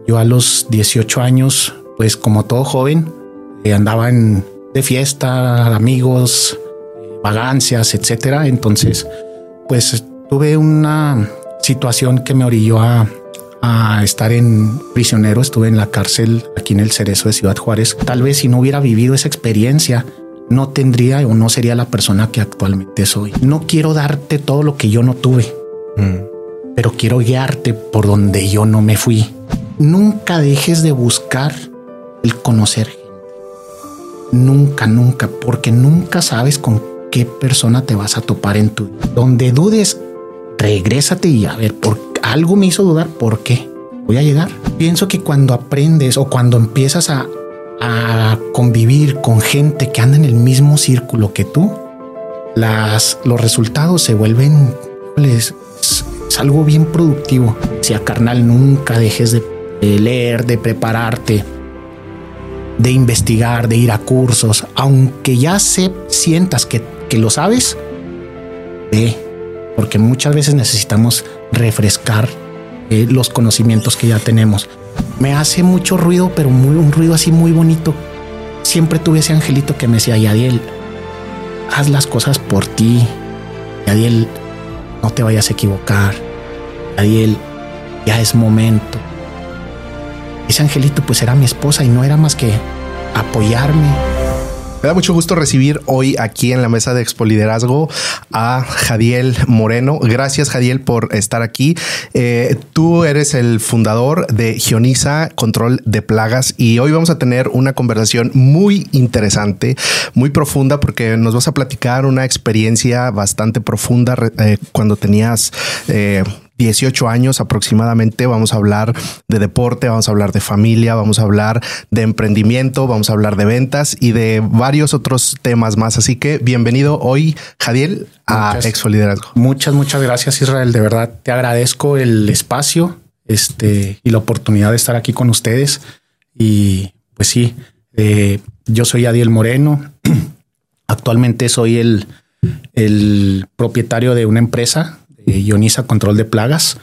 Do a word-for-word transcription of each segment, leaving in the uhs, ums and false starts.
Yo a los dieciocho años, pues como todo joven, eh, andaba en, de fiesta, amigos, eh, vagancias, etcétera. Entonces, pues tuve una situación que me orilló a, a estar en prisionero. Estuve en la cárcel aquí en el Cerezo de Ciudad Juárez. Tal vez si no hubiera vivido esa experiencia, no tendría o no sería la persona que actualmente soy. No quiero darte todo lo que yo no tuve, mm. pero quiero guiarte por donde yo no me fui. Nunca dejes de buscar el conocer gente. Nunca, nunca, porque nunca sabes con qué persona te vas a topar en tu vida. Donde dudes, regrésate y a ver, por algo me hizo dudar. ¿Por qué? Voy a llegar. Pienso que cuando aprendes o cuando empiezas a, a convivir con gente que anda en el mismo círculo que tú, las, los resultados se vuelven, es, es algo bien productivo. Si a carnal, nunca dejes de de leer, de prepararte, de investigar, de ir a cursos, aunque ya se, sientas que, que lo sabes, ve, porque muchas veces necesitamos refrescar eh, los conocimientos que ya tenemos. Me hace mucho ruido, pero muy, un ruido así muy bonito. Siempre tuve ese angelito que me decía, Yadiel, haz las cosas por ti. Yadiel, no te vayas a equivocar. Yadiel, ya es momento. Ese angelito pues era mi esposa y no era más que apoyarme. Me da mucho gusto recibir hoy aquí en la mesa de Expoliderazgo a Jadiel Moreno. Gracias, Jadiel, por estar aquí. Eh, tú eres el fundador de Gioniza Control de Plagas y hoy vamos a tener una conversación muy interesante, muy profunda, porque nos vas a platicar una experiencia bastante profunda eh, cuando tenías Eh, dieciocho años aproximadamente. Vamos a hablar de deporte, vamos a hablar de familia, vamos a hablar de emprendimiento, vamos a hablar de ventas y de varios otros temas más. Así que bienvenido hoy, Jadiel, a muchas, Expoliderazgo. Muchas, muchas gracias, Israel. De verdad, te agradezco el espacio este, y la oportunidad de estar aquí con ustedes. Y pues sí, eh, yo soy Jadiel Moreno. Actualmente soy el, el propietario de una empresa, Gioniza Control de Plagas.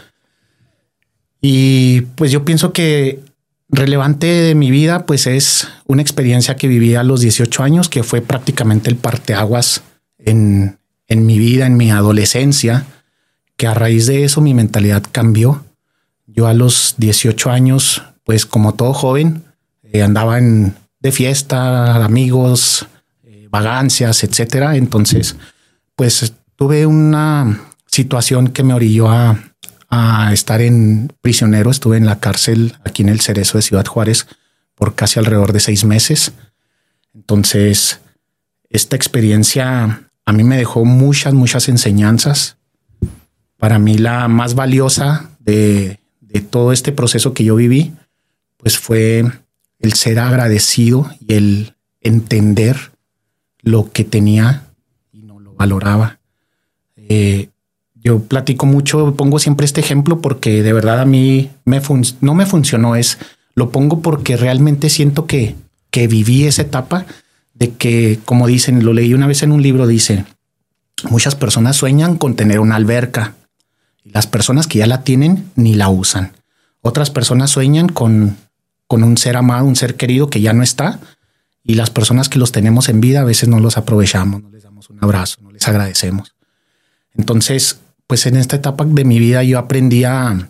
Y pues yo pienso que relevante de mi vida pues es una experiencia que viví a los dieciocho años, que fue prácticamente el parteaguas en, en mi vida, en mi adolescencia, que a raíz de eso mi mentalidad cambió. Yo a los dieciocho años, pues como todo joven, eh, andaba en, de fiesta, amigos, eh, vagancias, etcétera. Entonces, pues tuve una situación que me orilló a, a estar en prisionero. Estuve en la cárcel aquí en el Cerezo de Ciudad Juárez por casi alrededor de seis meses. Entonces, esta experiencia a mí me dejó muchas, muchas enseñanzas. Para mí la más valiosa de, de todo este proceso que yo viví, pues fue el ser agradecido y el entender lo que tenía y no lo valoraba. Eh, Yo platico mucho, pongo siempre este ejemplo porque de verdad a mí me fun- no me funcionó. Es, lo pongo porque realmente siento que, que viví esa etapa de que, como dicen, lo leí una vez en un libro, dice, muchas personas sueñan con tener una alberca y las personas que ya la tienen ni la usan. Otras personas sueñan con, con un ser amado, un ser querido que ya no está, y las personas que los tenemos en vida a veces no los aprovechamos, no les damos un abrazo, no les agradecemos. Entonces, pues en esta etapa de mi vida yo aprendí a,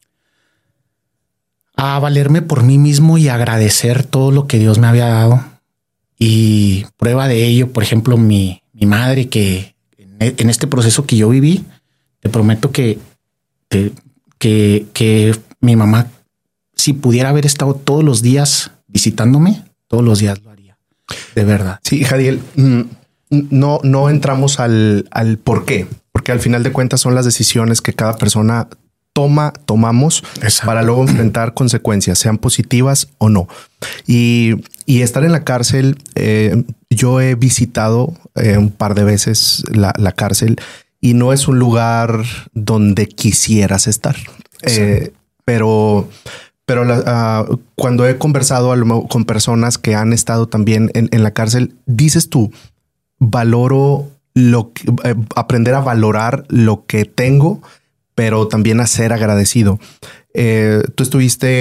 a valerme por mí mismo y agradecer todo lo que Dios me había dado. Y prueba de ello, por ejemplo, mi, mi madre, que en, en este proceso que yo viví, te prometo que, que, que, que mi mamá, si pudiera haber estado todos los días visitándome, todos los días lo haría. De verdad. Sí, Jadiel, no, no entramos al, al por qué. Porque al final de cuentas son las decisiones que cada persona toma, tomamos Exacto. para luego enfrentar consecuencias, sean positivas o no. Y, y estar en la cárcel, eh, yo he visitado eh, un par de veces la, la cárcel y no es un lugar donde quisieras estar. Eh, pero pero la, uh, cuando he conversado con personas que han estado también en, en la cárcel, dices tú, valoro lo que, eh, aprender a valorar lo que tengo, pero también a ser agradecido. Eh, tú estuviste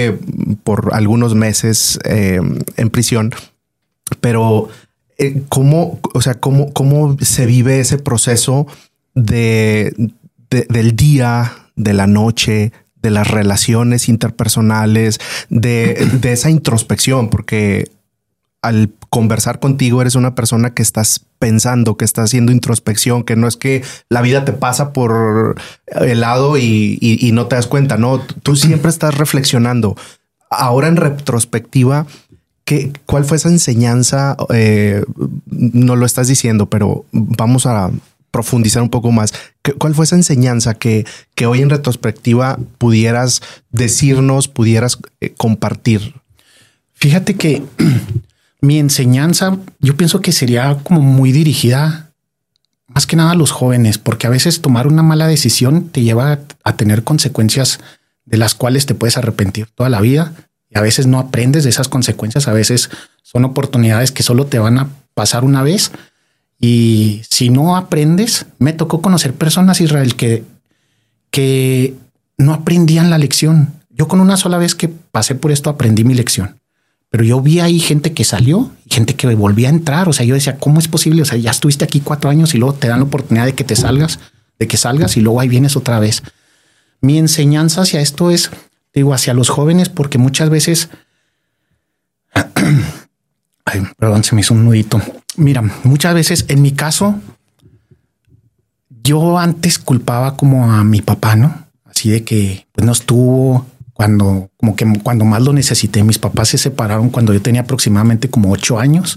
por algunos meses eh, en prisión, pero eh, ¿cómo, o sea, cómo, cómo se vive ese proceso de, de, del día, de la noche, de las relaciones interpersonales, de, de esa introspección? Porque al conversar contigo eres una persona que estás pensando, que estás haciendo introspección, que no es que la vida te pasa por el lado y, y, y no te das cuenta, no, tú siempre estás reflexionando. Ahora en retrospectiva, ¿qué, ¿cuál fue esa enseñanza? Eh, no lo estás diciendo, pero vamos a profundizar un poco más. ¿Cuál fue esa enseñanza que, que hoy en retrospectiva pudieras decirnos, pudieras eh, compartir? Fíjate que mi enseñanza, yo pienso que sería como muy dirigida más que nada a los jóvenes, porque a veces tomar una mala decisión te lleva a tener consecuencias de las cuales te puedes arrepentir toda la vida, y a veces no aprendes de esas consecuencias. A veces son oportunidades que solo te van a pasar una vez, y si no aprendes, me tocó conocer personas, Israel, que, que no aprendían la lección. Yo con una sola vez que pasé por esto aprendí mi lección. Pero yo vi ahí gente que salió y gente que volvía a entrar. O sea, yo decía, ¿cómo es posible? O sea, ya estuviste aquí cuatro años y luego te dan la oportunidad de que te salgas, de que salgas y luego ahí vienes otra vez. Mi enseñanza hacia esto es, digo, hacia los jóvenes, porque muchas veces, ay, perdón, se me hizo un nudito. Mira, muchas veces en mi caso, yo antes culpaba como a mi papá, ¿no? Así de que pues no estuvo cuando, como que cuando más lo necesité. Mis papás se separaron cuando yo tenía aproximadamente como ocho años.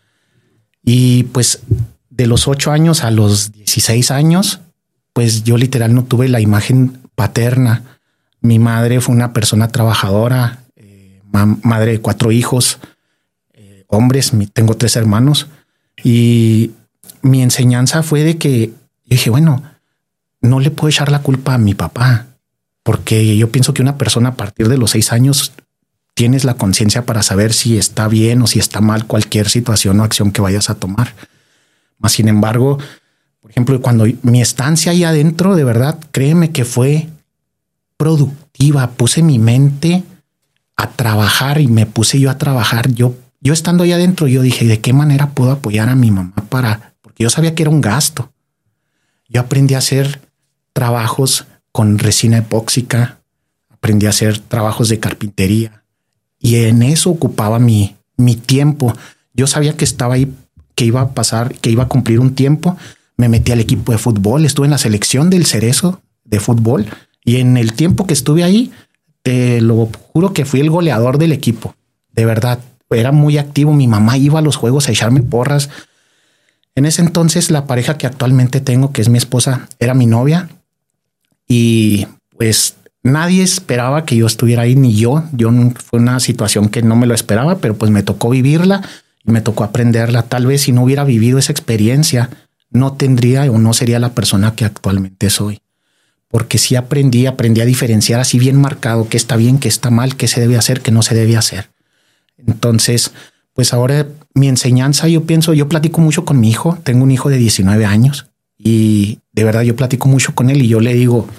Y pues de los ocho años a los dieciséis años, pues yo literal no tuve la imagen paterna. Mi madre fue una persona trabajadora, eh, ma- madre de cuatro hijos, eh, hombres, mi, tengo tres hermanos. Y mi enseñanza fue de que yo dije, bueno, no le puedo echar la culpa a mi papá, porque yo pienso que una persona a partir de los seis años tienes la conciencia para saber si está bien o si está mal cualquier situación o acción que vayas a tomar. Mas, sin embargo, por ejemplo, cuando mi estancia ahí adentro, de verdad, créeme que fue productiva. Puse mi mente a trabajar y me puse yo a trabajar. Yo, yo estando ahí adentro, yo dije, ¿de qué manera puedo apoyar a mi mamá para? Porque yo sabía que era un gasto. Yo aprendí a hacer trabajos con resina epóxica, aprendí a hacer trabajos de carpintería y en eso ocupaba mi, mi tiempo. Yo sabía que estaba ahí, que iba a pasar, que iba a cumplir un tiempo. Me metí al equipo de fútbol, estuve en la selección del Cerezo de fútbol y en el tiempo que estuve ahí, te lo juro que fui el goleador del equipo. De verdad, era muy activo. Mi mamá iba a los juegos a echarme porras. En ese entonces, la pareja que actualmente tengo, que es mi esposa, era mi novia. Y pues nadie esperaba que yo estuviera ahí, ni yo. Yo no, fue una situación que no me lo esperaba, pero pues me tocó vivirla y me tocó aprenderla. Tal vez si no hubiera vivido esa experiencia, no tendría o no sería la persona que actualmente soy. Porque sí aprendí, aprendí a diferenciar así bien marcado qué está bien, qué está mal, qué se debe hacer, qué no se debe hacer. Entonces, pues ahora mi enseñanza, yo pienso, yo platico mucho con mi hijo. Tengo un hijo de diecinueve años. Y de verdad yo platico mucho con él y yo le digo,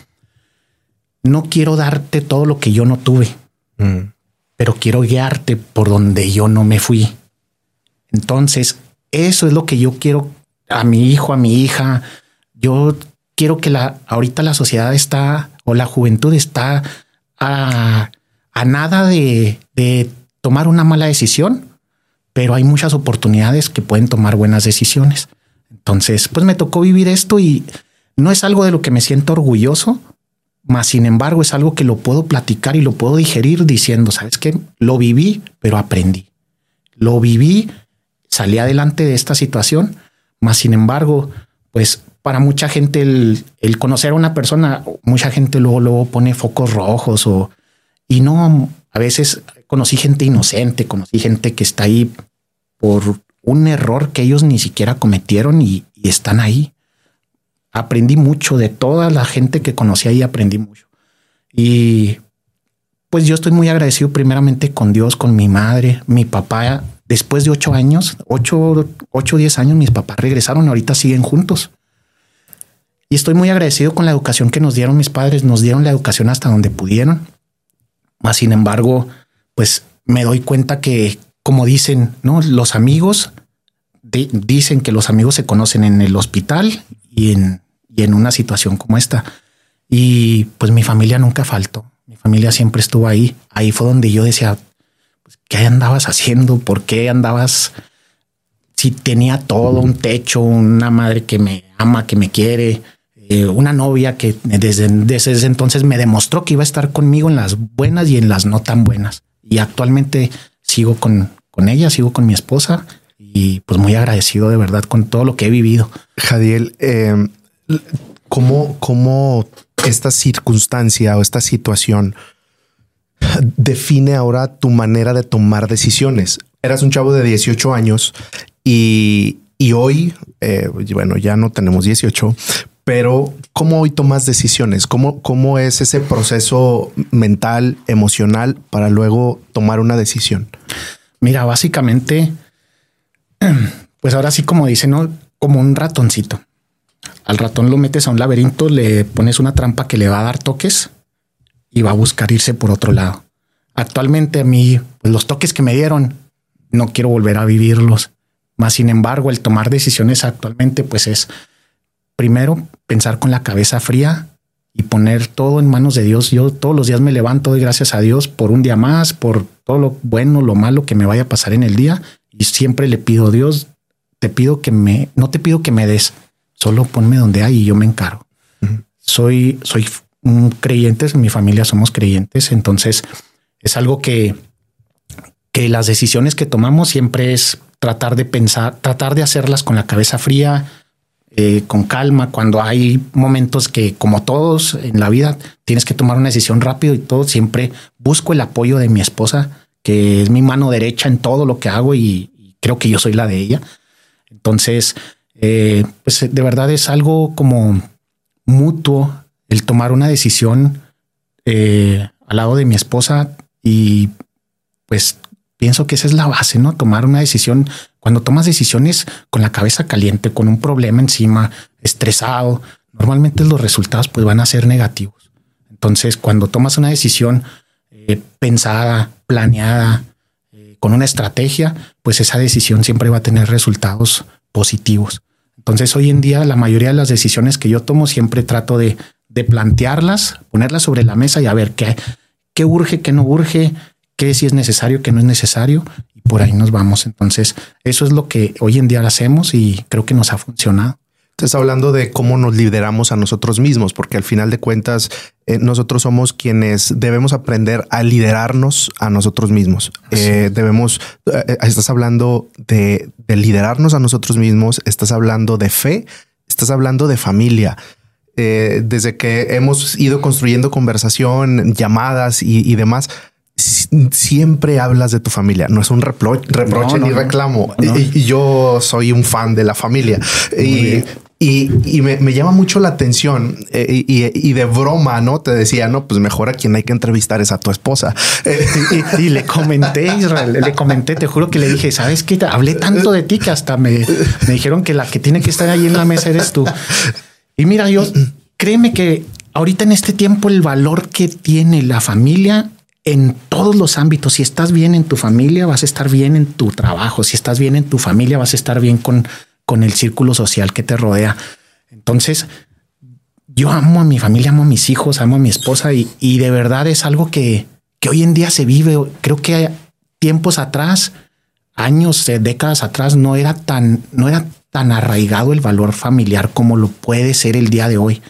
no quiero darte todo lo que yo no tuve, mm. pero quiero guiarte por donde yo no me fui. Entonces, eso es lo que yo quiero a mi hijo, a mi hija. Yo quiero que la, ahorita la sociedad está, o la juventud está a, a nada de, de tomar una mala decisión, pero hay muchas oportunidades que pueden tomar buenas decisiones. Entonces, pues me tocó vivir esto y no es algo de lo que me siento orgulloso, mas sin embargo es algo que lo puedo platicar y lo puedo digerir diciendo, ¿sabes qué? Lo viví, pero aprendí. Lo viví, salí adelante de esta situación, mas sin embargo, pues para mucha gente el, el conocer a una persona, mucha gente luego, luego pone focos rojos o, y no, a veces conocí gente inocente, conocí gente que está ahí por un error que ellos ni siquiera cometieron y, y están ahí. Aprendí mucho de toda la gente que conocí ahí, aprendí mucho. Y pues yo estoy muy agradecido primeramente con Dios, con mi madre, mi papá. Después de ocho años, ocho, ocho, diez años, mis papás regresaron, ahorita siguen juntos. Y estoy muy agradecido con la educación que nos dieron mis padres. Nos dieron la educación hasta donde pudieron. Mas, sin embargo, pues me doy cuenta que, como dicen, ¿no? Los amigos de, dicen que los amigos se conocen en el hospital y en, y en una situación como esta. Y pues mi familia nunca faltó. Mi familia siempre estuvo ahí. Ahí fue donde yo decía, pues, ¿qué andabas haciendo? ¿Por qué andabas? Si tenía todo, un techo, una madre que me ama, que me quiere, eh, una novia que desde, desde ese entonces me demostró que iba a estar conmigo en las buenas y en las no tan buenas. Y actualmente sigo con, con ella, sigo con mi esposa y pues muy agradecido de verdad con todo lo que he vivido. Jadiel, eh, ¿cómo, cómo esta circunstancia o esta situación define ahora tu manera de tomar decisiones? Eras un chavo de dieciocho años y, y hoy, eh, bueno, ya no tenemos dieciocho, pero ¿cómo hoy tomas decisiones? ¿Cómo, cómo es ese proceso mental, emocional para luego tomar una decisión? Mira, básicamente, pues ahora sí, como dicen, ¿no? Como un ratoncito. Al ratón lo metes a un laberinto, le pones una trampa que le va a dar toques y va a buscar irse por otro lado. Actualmente a mí, pues los toques que me dieron, no quiero volver a vivirlos. Más sin embargo, el tomar decisiones actualmente, pues es primero pensar con la cabeza fría y poner todo en manos de Dios. Yo todos los días me levanto, doy gracias a Dios por un día más, por todo lo bueno, lo malo que me vaya a pasar en el día. Y siempre le pido a Dios, te pido que me, no te pido que me des, solo ponme donde hay y yo me encargo. Uh-huh. Soy, soy un creyente, en mi familia somos creyentes, entonces es algo que, que las decisiones que tomamos siempre es tratar de pensar, tratar de hacerlas con la cabeza fría, eh, con calma. Cuando hay momentos que, como todos en la vida, tienes que tomar una decisión rápido y todo, siempre busco el apoyo de mi esposa, que es mi mano derecha en todo lo que hago y, y creo que yo soy la de ella. Entonces, eh, pues de verdad es algo como mutuo el tomar una decisión eh, al lado de mi esposa y pues pienso que esa es la base, ¿no? Tomar una decisión. Cuando tomas decisiones con la cabeza caliente, con un problema encima, estresado, normalmente los resultados pues van a ser negativos. Entonces, cuando tomas una decisión eh, pensada, planeada, eh, con una estrategia, pues esa decisión siempre va a tener resultados positivos. Entonces, hoy en día, la mayoría de las decisiones que yo tomo siempre trato de, de plantearlas, ponerlas sobre la mesa y a ver qué, qué urge, qué no urge, qué si es necesario, qué no es necesario, y por ahí nos vamos. Entonces, eso es lo que hoy en día hacemos y creo que nos ha funcionado. Estás hablando de cómo nos lideramos a nosotros mismos, porque al final de cuentas eh, nosotros somos quienes debemos aprender a liderarnos a nosotros mismos. Eh, debemos, eh, estás hablando de, de liderarnos a nosotros mismos, estás hablando de fe, estás hablando de familia. Eh, desde que hemos ido construyendo conversación, llamadas y, y demás, siempre hablas de tu familia. No es un repro reproche no, no, ni reclamo. No, no. Y, y yo soy un fan de la familia. Y, y, y me, me llama mucho la atención eh, y, y de broma, ¿no? Te decía, no, pues mejor a quien hay que entrevistar es a tu esposa. Y, y le comenté, Israel, le comenté, te juro que le dije, ¿sabes qué? Hablé tanto de ti que hasta me, me dijeron que la que tiene que estar ahí en la mesa eres tú. Y mira, yo créeme que ahorita en este tiempo el valor que tiene la familia en todos los ámbitos. Si estás bien en tu familia, vas a estar bien en tu trabajo. Si estás bien en tu familia, vas a estar bien con, con el círculo social que te rodea. Entonces, yo amo a mi familia, amo a mis hijos, amo a mi esposa y, y de verdad es algo que, que hoy en día se vive. Creo que tiempos atrás, años, décadas atrás, no era tan, no era tan arraigado el valor familiar como lo puede ser el día de hoy.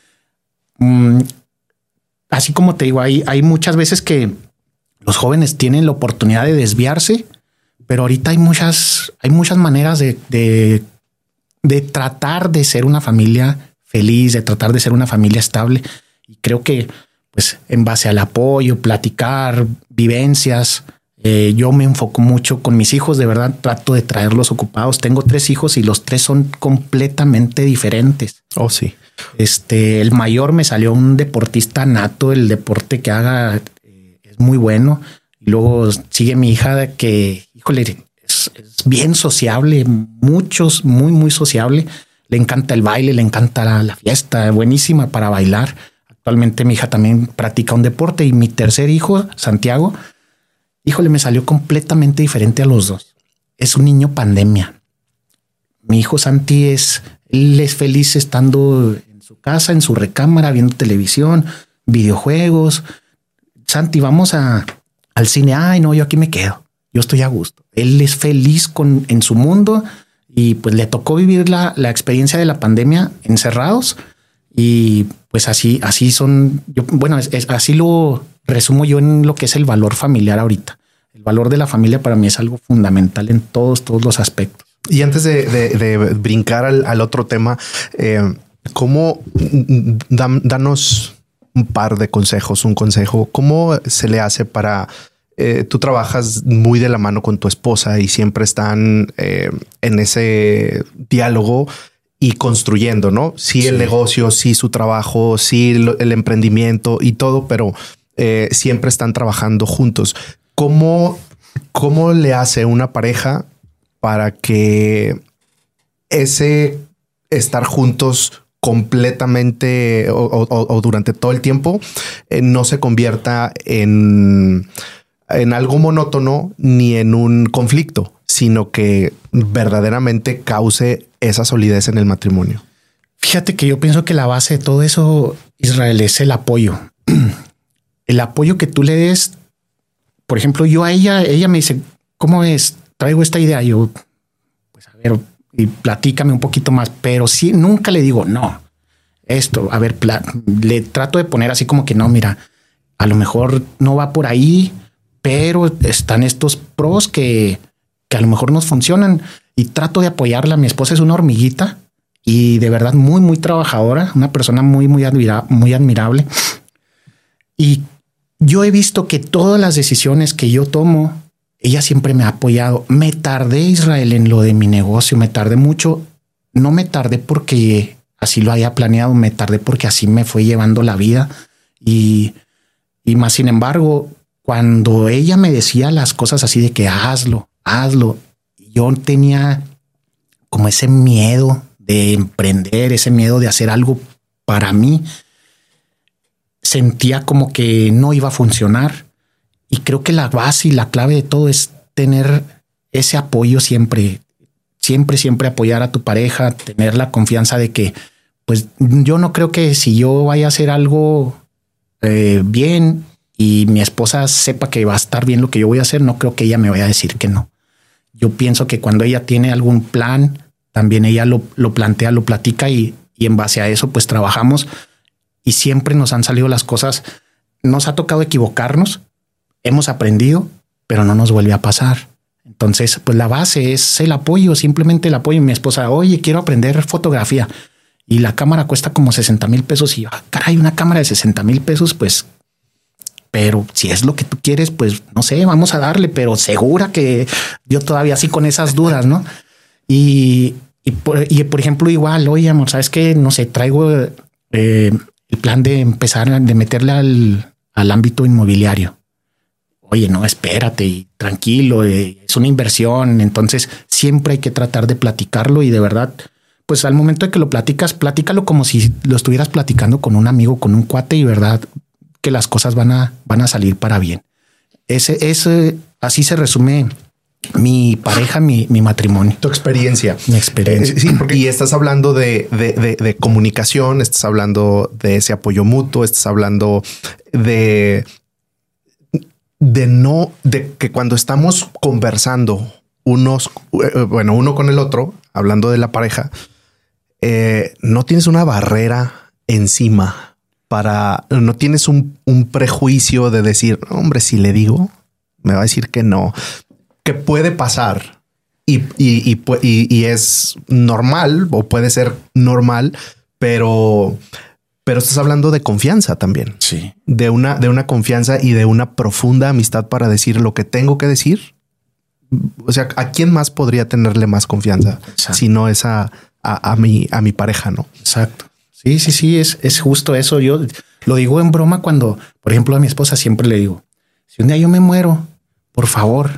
Mm, Así como te digo, hay, hay muchas veces que los jóvenes tienen la oportunidad de desviarse, pero ahorita hay muchas, hay muchas maneras de, de, de tratar de ser una familia feliz, de tratar de ser una familia estable. Y creo que pues en base al apoyo, platicar, vivencias, eh, yo me enfoco mucho con mis hijos. De verdad trato de traerlos ocupados. Tengo tres hijos y los tres son completamente diferentes. Oh, sí. Este, el mayor me salió un deportista nato, el deporte que haga eh, es muy bueno. Y luego sigue mi hija que, híjole, es, es bien sociable, muchos, muy, muy sociable. Le encanta el baile, le encanta la, la fiesta, buenísima para bailar. Actualmente mi hija también practica un deporte y mi tercer hijo, Santiago, híjole, me salió completamente diferente a los dos. Es un niño pandemia. Mi hijo Santi es, él es feliz estando en su casa, en su recámara, viendo televisión, videojuegos. Santi, vamos a, al cine. Ay, no, yo aquí me quedo. Yo estoy a gusto. Él es feliz con, en su mundo y pues le tocó vivir la, la experiencia de la pandemia encerrados y pues así, así son. Yo, bueno, es, es, así lo resumo yo en lo que es el valor familiar ahorita. El valor de la familia para mí es algo fundamental en todos, todos los aspectos. Y antes de, de, de brincar al, al otro tema, eh, ¿cómo dan, danos un par de consejos, un consejo? ¿Cómo se le hace para... Eh, tú trabajas muy de la mano con tu esposa y siempre están eh, en ese diálogo y construyendo, ¿no? Sí, sí, el negocio, sí su trabajo, sí el, el emprendimiento y todo, pero eh, siempre están trabajando juntos. ¿Cómo, cómo le hace una pareja para que ese estar juntos completamente o, o, o durante todo el tiempo eh, no se convierta en... en algo monótono ni en un conflicto, sino que verdaderamente cause esa solidez en el matrimonio? Fíjate que yo pienso que la base de todo eso, Israel, es el apoyo. El apoyo que tú le des. Por ejemplo, yo a ella, ella me dice, ¿cómo es? Traigo esta idea. Yo, pues a ver, y platícame un poquito más, pero sí, nunca le digo, no, esto, a ver, le trato de poner así como que no, mira, a lo mejor no va por ahí, pero están estos pros que, que a lo mejor nos funcionan y trato de apoyarla. Mi esposa es una hormiguita y de verdad muy, muy trabajadora, una persona muy, muy, admira, muy admirable. Y yo he visto que todas las decisiones que yo tomo, ella siempre me ha apoyado. Me tardé, Israel, en lo de mi negocio, me tardé mucho. No me tardé porque así lo había planeado, me tardé porque así me fue llevando la vida. Y, y más sin embargo, cuando ella me decía las cosas así de que hazlo, hazlo, yo tenía como ese miedo de emprender, ese miedo de hacer algo para mí. Sentía como que no iba a funcionar y creo que la base y la clave de todo es tener ese apoyo siempre, siempre, siempre apoyar a tu pareja, tener la confianza de que, pues yo no creo que si yo vaya a hacer algo eh, bien y mi esposa sepa que va a estar bien lo que yo voy a hacer, no creo que ella me vaya a decir que no. Yo pienso que cuando ella tiene algún plan, también ella lo, lo plantea, lo platica y, y en base a eso pues trabajamos y siempre nos han salido las cosas. Nos ha tocado equivocarnos, hemos aprendido, pero no nos vuelve a pasar. Entonces pues la base es el apoyo, simplemente el apoyo. Mi esposa, oye, quiero aprender fotografía y la cámara cuesta como sesenta mil pesos y ah, caray, una cámara de sesenta mil pesos, pues... Pero si es lo que tú quieres, pues no sé, vamos a darle, pero segura que yo todavía así con esas dudas, ¿no? Y, y, por, y por ejemplo, igual, oye, amor, ¿sabes qué? No sé, traigo eh, el plan de empezar, de meterle al, al ámbito inmobiliario. Oye, no, espérate y tranquilo, eh, es una inversión. Entonces siempre hay que tratar de platicarlo y de verdad, pues al momento de que lo platicas, platícalo como si lo estuvieras platicando con un amigo, con un cuate y verdad, que las cosas van a, van a salir para bien. Ese, ese, así se resume mi pareja, mi, mi matrimonio. Tu experiencia. Mi experiencia. Eh, sí, porque y estás hablando de, de, de, de comunicación, estás hablando de ese apoyo mutuo, estás hablando de, de no, de que cuando estamos conversando unos, bueno, uno con el otro, hablando de la pareja, eh, no tienes una barrera encima. Para no tienes un, un prejuicio de decir, hombre, si le digo, me va a decir que no, que puede pasar y, y, y, y, y es normal o puede ser normal, pero, pero estás hablando de confianza también. Sí. De una, de una confianza y de una profunda amistad para decir lo que tengo que decir. O sea, ¿a quién más podría tenerle más confianza? Exacto. Si no es a, a, a, mi, a mi pareja, ¿no? Exacto. Sí, sí, sí, es, es justo eso. Yo lo digo en broma cuando, por ejemplo, a mi esposa siempre le digo, si un día yo me muero, por favor,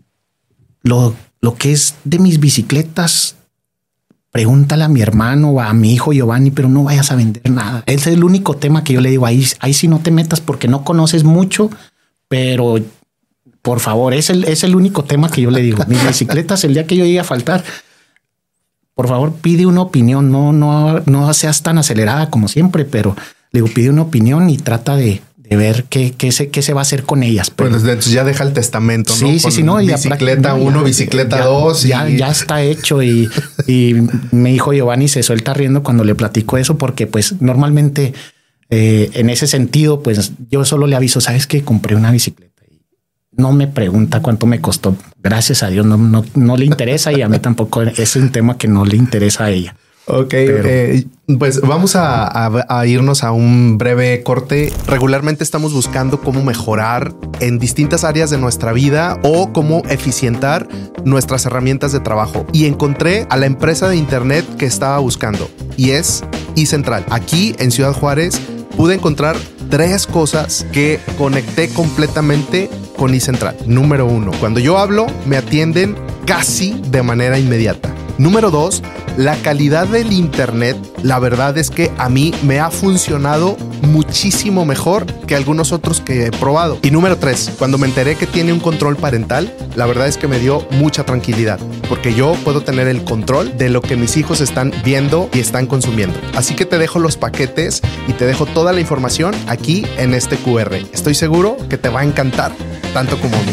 lo, lo que es de mis bicicletas, pregúntale a mi hermano o a mi hijo Giovanni, pero no vayas a vender nada. Ese es el único tema que yo le digo, ahí, ahí sí no te metas porque no conoces mucho, pero por favor, es el, es el único tema que yo le digo. Mis bicicletas, el día que yo llegue a faltar, por favor, pide una opinión. No, no, no seas tan acelerada como siempre, pero le digo, pide una opinión y trata de, de ver qué, qué, se, qué se va a hacer con ellas. Pero pues entonces ya deja el testamento, ¿no? Sí, sí, sí, no. Bicicleta uno, bicicleta dos. Ya, y... ya está hecho. Y, y mi hijo Giovanni se suelta riendo cuando le platico eso, porque pues normalmente eh, en ese sentido, pues yo solo le aviso, sabes que compré una bicicleta y no me pregunta cuánto me costó. Gracias a Dios no, no, no le interesa y a mí tampoco. Es un tema que no le interesa a ella. Ok, Pero... eh, pues vamos a, a, a irnos a un breve corte. Regularmente estamos buscando cómo mejorar en distintas áreas de nuestra vida o cómo eficientar nuestras herramientas de trabajo. Y encontré a la empresa de internet que estaba buscando y es iCentral. Aquí en Ciudad Juárez pude encontrar tres cosas que conecté completamente con iCentral. Número uno, cuando yo hablo, me atienden casi de manera inmediata. Número dos, la calidad del internet, la verdad es que a mí me ha funcionado muchísimo mejor que algunos otros que he probado. Y número tres, cuando me enteré que tiene un control parental, la verdad es que me dio mucha tranquilidad, porque yo puedo tener el control de lo que mis hijos están viendo y están consumiendo. Así que te dejo los paquetes y te dejo toda la información aquí en este Q R. Estoy seguro que te va a encantar, tanto como a mí.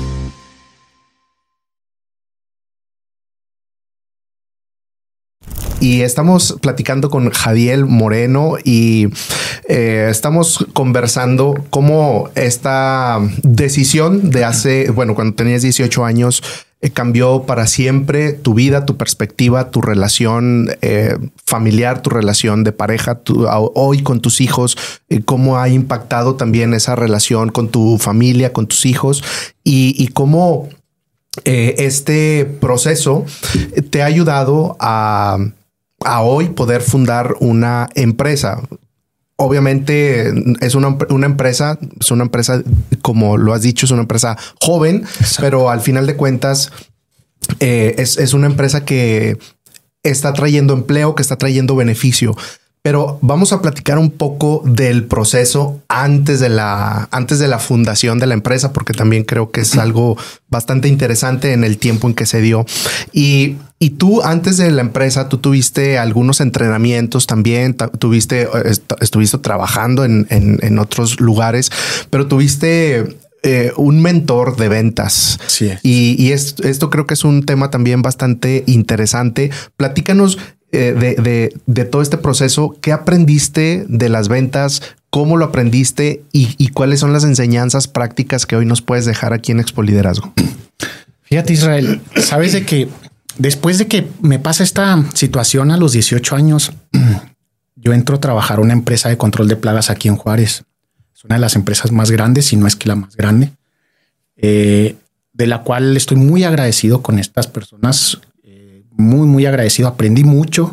Y estamos platicando con Jadiel Moreno y eh, estamos conversando cómo esta decisión de hace, bueno, cuando tenías dieciocho años, eh, cambió para siempre tu vida, tu perspectiva, tu relación eh, familiar, tu relación de pareja, tu, a, hoy con tus hijos, eh, cómo ha impactado también esa relación con tu familia, con tus hijos y, y cómo eh, este proceso te ha ayudado a... a hoy poder fundar una empresa. Obviamente es una, una empresa, es una empresa, como lo has dicho, es una empresa joven, Exacto. pero al final de cuentas eh, es, es una empresa que está trayendo empleo, que está trayendo beneficio. Pero vamos a platicar un poco del proceso antes de la, antes de la fundación de la empresa, porque también creo que es algo bastante interesante en el tiempo en que se dio. Y, y tú, antes de la empresa, tú tuviste algunos entrenamientos también, tuviste, est estuviste trabajando en, en, en otros lugares, pero tuviste eh, un mentor de ventas. Sí. Y, y esto, esto creo que es un tema también bastante interesante. Platícanos De, de, de todo este proceso. ¿Qué aprendiste de las ventas? ¿Cómo lo aprendiste? Y, y cuáles son las enseñanzas prácticas que hoy nos puedes dejar aquí en Expo Liderazgo. Fíjate, Israel, sabes de que después de que me pasa esta situación a los dieciocho años, yo entro a trabajar a una empresa de control de plagas aquí en Juárez. Es una de las empresas más grandes, si no es que la más grande, eh, de la cual estoy muy agradecido con estas personas. Muy, muy agradecido. Aprendí mucho,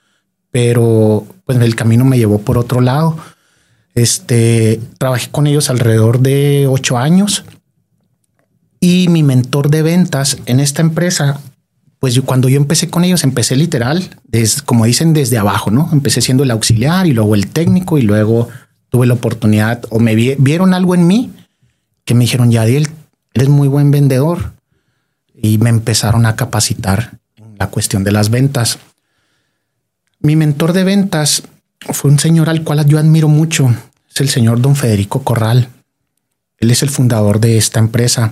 pero pues el camino me llevó por otro lado. Este, trabajé con ellos alrededor de ocho años y mi mentor de ventas en esta empresa, pues yo, cuando yo empecé con ellos, empecé literal, desde, como dicen, desde abajo, ¿no? Empecé siendo el auxiliar y luego el técnico y luego tuve la oportunidad o me vi, vieron algo en mí que me dijeron, Yadiel, eres muy buen vendedor, y me empezaron a capacitar la cuestión de las ventas. Mi mentor de ventas fue un señor al cual yo admiro mucho. Es el señor don Federico Corral. Él es el fundador de esta empresa.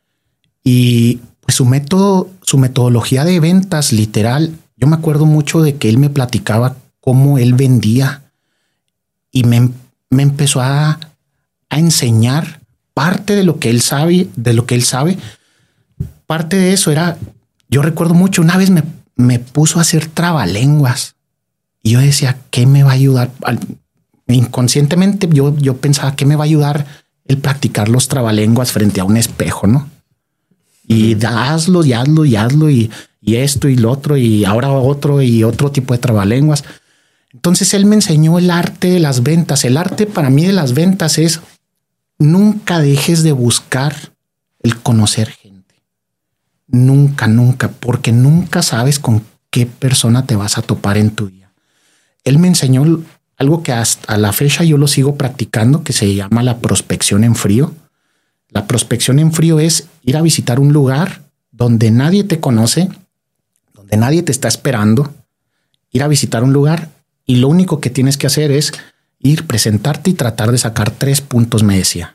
Y pues su método, su metodología de ventas literal, yo me acuerdo mucho de que él me platicaba cómo él vendía y me, me empezó a, a enseñar parte de lo que él sabe, de lo que él sabe. Parte de eso era, yo recuerdo mucho, una vez me, me puso a hacer trabalenguas y yo decía, ¿qué me va a ayudar? Inconscientemente yo, yo pensaba, ¿qué me va a ayudar el practicar los trabalenguas frente a un espejo, no? Y hazlo y hazlo y hazlo y, y esto y lo otro y ahora otro y otro tipo de trabalenguas. Entonces él me enseñó el arte de las ventas. El arte para mí de las ventas es nunca dejes de buscar el conocer gente. Nunca, nunca, porque nunca sabes con qué persona te vas a topar en tu día. Él me enseñó algo que hasta la fecha yo lo sigo practicando, que se llama la prospección en frío. La prospección en frío es ir a visitar un lugar donde nadie te conoce, donde nadie te está esperando, ir a visitar un lugar y lo único que tienes que hacer es ir, presentarte y tratar de sacar tres puntos, me decía.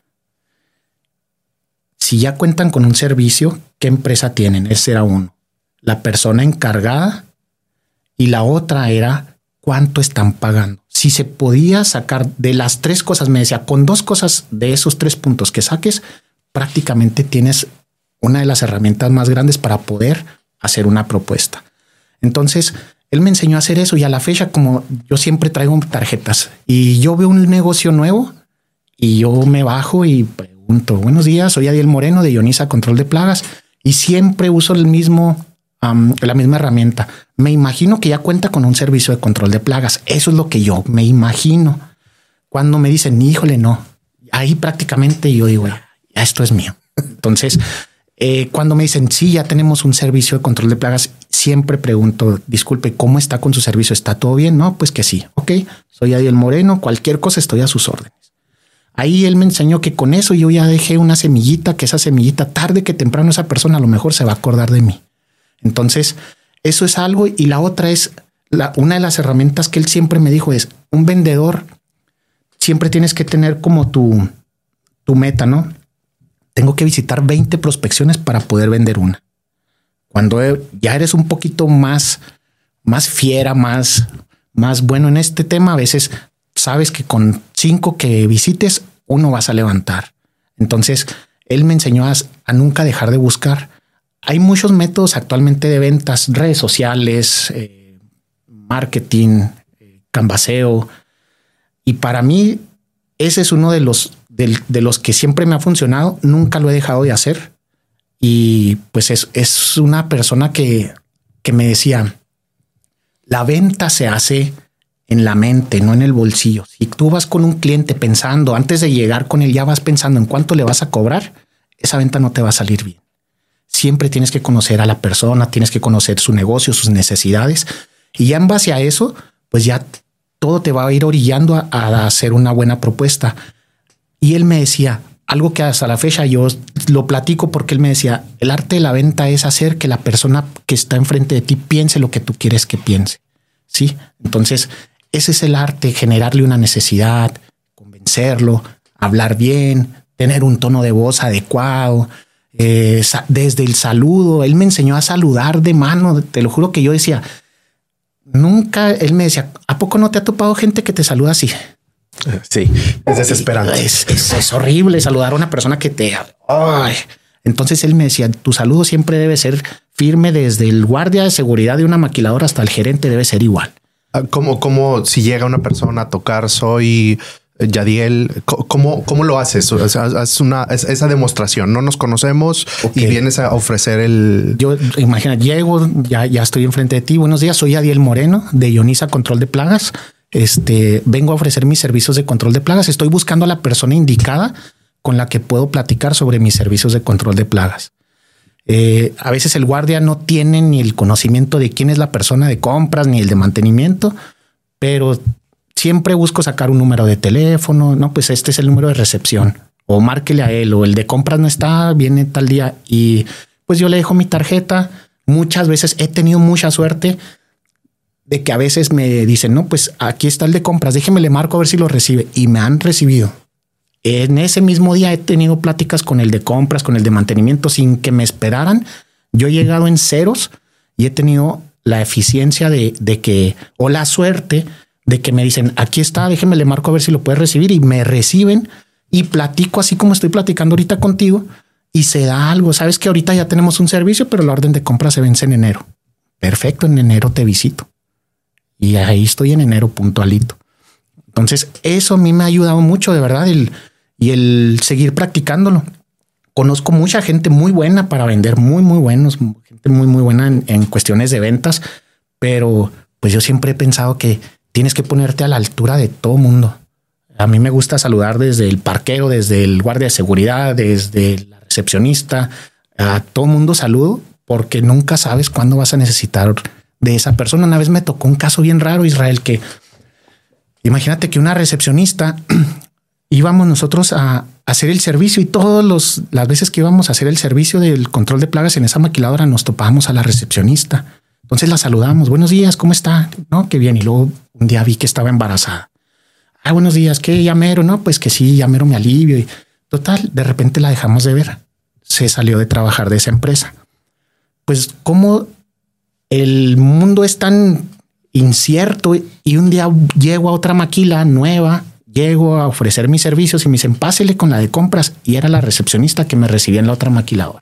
Si ya cuentan con un servicio, ¿qué empresa tienen? Ese era uno. La persona encargada y la otra era cuánto están pagando. Si se podía sacar de las tres cosas, me decía, con dos cosas de esos tres puntos que saques, prácticamente tienes una de las herramientas más grandes para poder hacer una propuesta. Entonces, él me enseñó a hacer eso y a la fecha, como yo siempre traigo tarjetas y yo veo un negocio nuevo y yo me bajo y pregunto, buenos días, soy Adiel Moreno de Ioniza Control de Plagas y siempre uso el mismo, um, la misma herramienta. Me imagino que ya cuenta con un servicio de control de plagas. Eso es lo que yo me imagino. Cuando me dicen, híjole, no, ahí prácticamente yo digo, ya, esto es mío. Entonces, eh, cuando me dicen, sí, ya tenemos un servicio de control de plagas, siempre pregunto, disculpe, ¿cómo está con su servicio? ¿Está todo bien? No, pues que sí. Ok, soy Adiel Moreno, cualquier cosa estoy a sus órdenes. Ahí él me enseñó que con eso yo ya dejé una semillita, que esa semillita tarde que temprano esa persona a lo mejor se va a acordar de mí. Entonces, eso es algo. Y la otra es, la, una de las herramientas que él siempre me dijo es, un vendedor siempre tienes que tener como tu, tu meta, ¿no? Tengo que visitar veinte prospecciones para poder vender una. Cuando ya eres un poquito más, más fiera, más, más bueno en este tema, a veces sabes que con cinco que visites, uno vas a levantar. Entonces, él me enseñó a, a nunca dejar de buscar. Hay muchos métodos actualmente de ventas, redes sociales, eh, marketing, eh, canvaseo. Y para mí, ese es uno de los, de, de los que siempre me ha funcionado. Nunca lo he dejado de hacer. Y pues es, es una persona que, que me decía, la venta se hace en la mente, no en el bolsillo. Si tú vas con un cliente pensando, antes de llegar con él, ya vas pensando en cuánto le vas a cobrar, esa venta no te va a salir bien. Siempre tienes que conocer a la persona, tienes que conocer su negocio, sus necesidades. Y ya en base a eso, pues ya todo te va a ir orillando a, a hacer una buena propuesta. Y él me decía, algo que hasta la fecha yo lo platico porque él me decía, el arte de la venta es hacer que la persona que está enfrente de ti piense lo que tú quieres que piense. Sí. Entonces ese es el arte, generarle una necesidad, convencerlo, hablar bien, tener un tono de voz adecuado. Eh, desde el saludo, él me enseñó a saludar de mano. Te lo juro que yo decía, nunca, él me decía, ¿a poco no te ha topado gente que te saluda así? Sí, es desesperante. Es, es, es horrible saludar a una persona que te... Ay. Entonces él me decía, tu saludo siempre debe ser firme, desde el guardia de seguridad de una maquiladora hasta el gerente debe ser igual. Como, como si llega una persona a tocar, soy Yadiel, ¿cómo, cómo lo haces? O sea, es una, es esa demostración. No nos conocemos, okay, y vienes a ofrecer el... Yo, imagina, llego, ya, ya estoy enfrente de ti. Buenos días, soy Adiel Moreno de Ioniza Control de Plagas. Este, vengo a ofrecer mis servicios de control de plagas. Estoy buscando a la persona indicada con la que puedo platicar sobre mis servicios de control de plagas. Eh, a veces el guardia no tiene ni el conocimiento de quién es la persona de compras ni el de mantenimiento, pero siempre busco sacar un número de teléfono. No, pues este es el número de recepción, o márquele a él, o el de compras no está, viene tal día, y pues yo le dejo mi tarjeta. Muchas veces he tenido mucha suerte de que a veces me dicen, no, pues aquí está el de compras, déjeme le marco a ver si lo recibe, y me han recibido. En ese mismo día he tenido pláticas con el de compras, con el de mantenimiento, sin que me esperaran. Yo he llegado en ceros y he tenido la eficiencia de, de que, o la suerte de que me dicen, aquí está, déjeme le marco a ver si lo puede recibir, y me reciben y platico así como estoy platicando ahorita contigo, y se da algo. Sabes que ahorita ya tenemos un servicio, pero la orden de compra se vence en enero. Perfecto, en enero te visito. Y ahí estoy en enero puntualito. Entonces eso a mí me ha ayudado mucho, de verdad, el, y el seguir practicándolo. Conozco mucha gente muy buena para vender, muy, muy buenos, gente muy, muy buena en, en cuestiones de ventas, pero pues yo siempre he pensado que tienes que ponerte a la altura de todo mundo. A mí me gusta saludar desde el parquero, desde el guardia de seguridad, desde la recepcionista, a todo mundo saludo, porque nunca sabes cuándo vas a necesitar de esa persona. Una vez me tocó un caso bien raro, Israel, que imagínate que una recepcionista íbamos nosotros a hacer el servicio y todas los, las veces que íbamos a hacer el servicio del control de plagas en esa maquiladora nos topábamos a la recepcionista. Entonces la saludamos. Buenos días, ¿cómo está? No, qué bien. Y luego un día vi que estaba embarazada. Ah, buenos días, ¿qué? ¿Ya mero? No, pues que sí, ya mero me alivio. Y total, de repente la dejamos de ver. Se salió de trabajar de esa empresa. Pues como el mundo es tan incierto y un día llego a otra maquila nueva, llego a ofrecer mis servicios y me dicen, pásele con la de compras. Y era la recepcionista que me recibía en la otra maquiladora.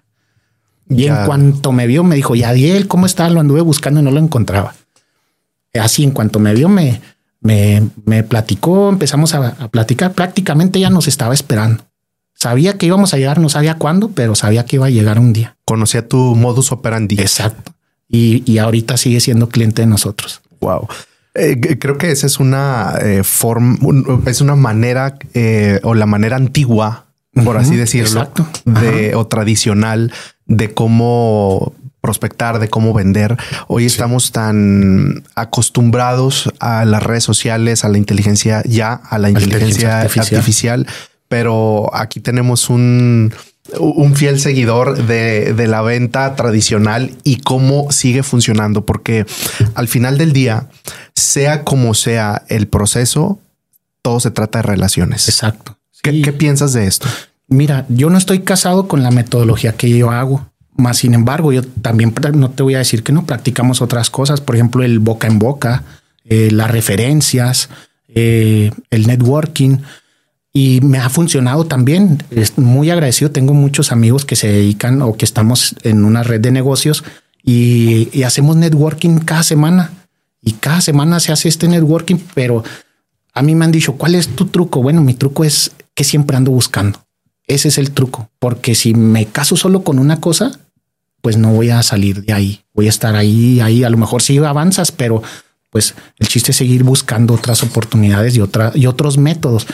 Y ya. En cuanto me vio, me dijo, Yadiel, ¿cómo está? Lo anduve buscando y no lo encontraba. Así, en cuanto me vio, me, me, me platicó, empezamos a, a platicar. Prácticamente ya nos estaba esperando. Sabía que íbamos a llegar, no sabía cuándo, pero sabía que iba a llegar un día. Conocía tu modus operandi. Exacto. Y, y ahorita sigue siendo cliente de nosotros. Wow. Eh, creo que esa es una eh, forma, un, es una manera eh, o la manera antigua, por uh-huh, así decirlo, de, o tradicional de cómo prospectar, de cómo vender. Hoy sí. Estamos tan acostumbrados a las redes sociales, a la inteligencia ya, a la inteligencia, inteligencia artificial. artificial, pero aquí tenemos un, un fiel seguidor de, de la venta tradicional y cómo sigue funcionando, porque al final del día, sea como sea el proceso, todo se trata de relaciones. Exacto. ¿Qué, sí. ¿Qué piensas de esto? Mira, yo no estoy casado con la metodología que yo hago. Más sin embargo, yo también no te voy a decir que no practicamos otras cosas. Por ejemplo, el boca en boca, eh, las referencias, eh, el networking. Y me ha funcionado también. Es muy agradecido. Tengo muchos amigos que se dedican o que estamos en una red de negocios y, y hacemos networking cada semana. Y cada semana se hace este networking, pero a mí me han dicho, ¿cuál es tu truco? Bueno, mi truco es que siempre ando buscando. Ese es el truco, porque si me caso solo con una cosa, pues no voy a salir de ahí. Voy a estar ahí, ahí. A lo mejor sí avanzas, pero pues el chiste es seguir buscando otras oportunidades y, otra, y otros métodos.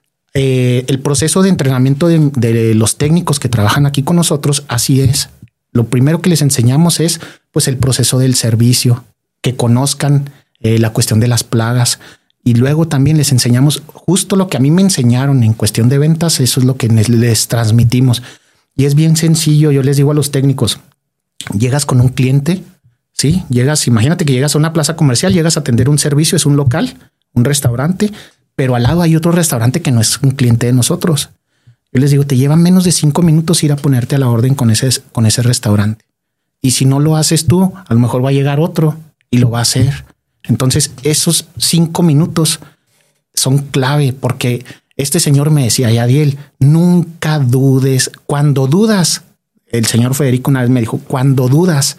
Eh, el proceso de entrenamiento de, de los técnicos que trabajan aquí con nosotros, así es. Lo primero que les enseñamos es pues el proceso del servicio, que conozcan eh, la cuestión de las plagas. Y luego también les enseñamos justo lo que a mí me enseñaron en cuestión de ventas. Eso es lo que les, les transmitimos. Y es bien sencillo. Yo les digo a los técnicos, llegas con un cliente, ¿sí? Llegas, imagínate que llegas a una plaza comercial, llegas a atender un servicio, es un local, un restaurante, pero al lado hay otro restaurante que no es un cliente de nosotros. Yo les digo, te lleva menos de cinco minutos ir a ponerte a la orden con ese, con ese restaurante. Y si no lo haces tú, a lo mejor va a llegar otro y lo va a hacer. Entonces esos cinco minutos son clave, porque este señor me decía, Yadiel, nunca dudes. Cuando dudas, el señor Federico una vez me dijo, cuando dudas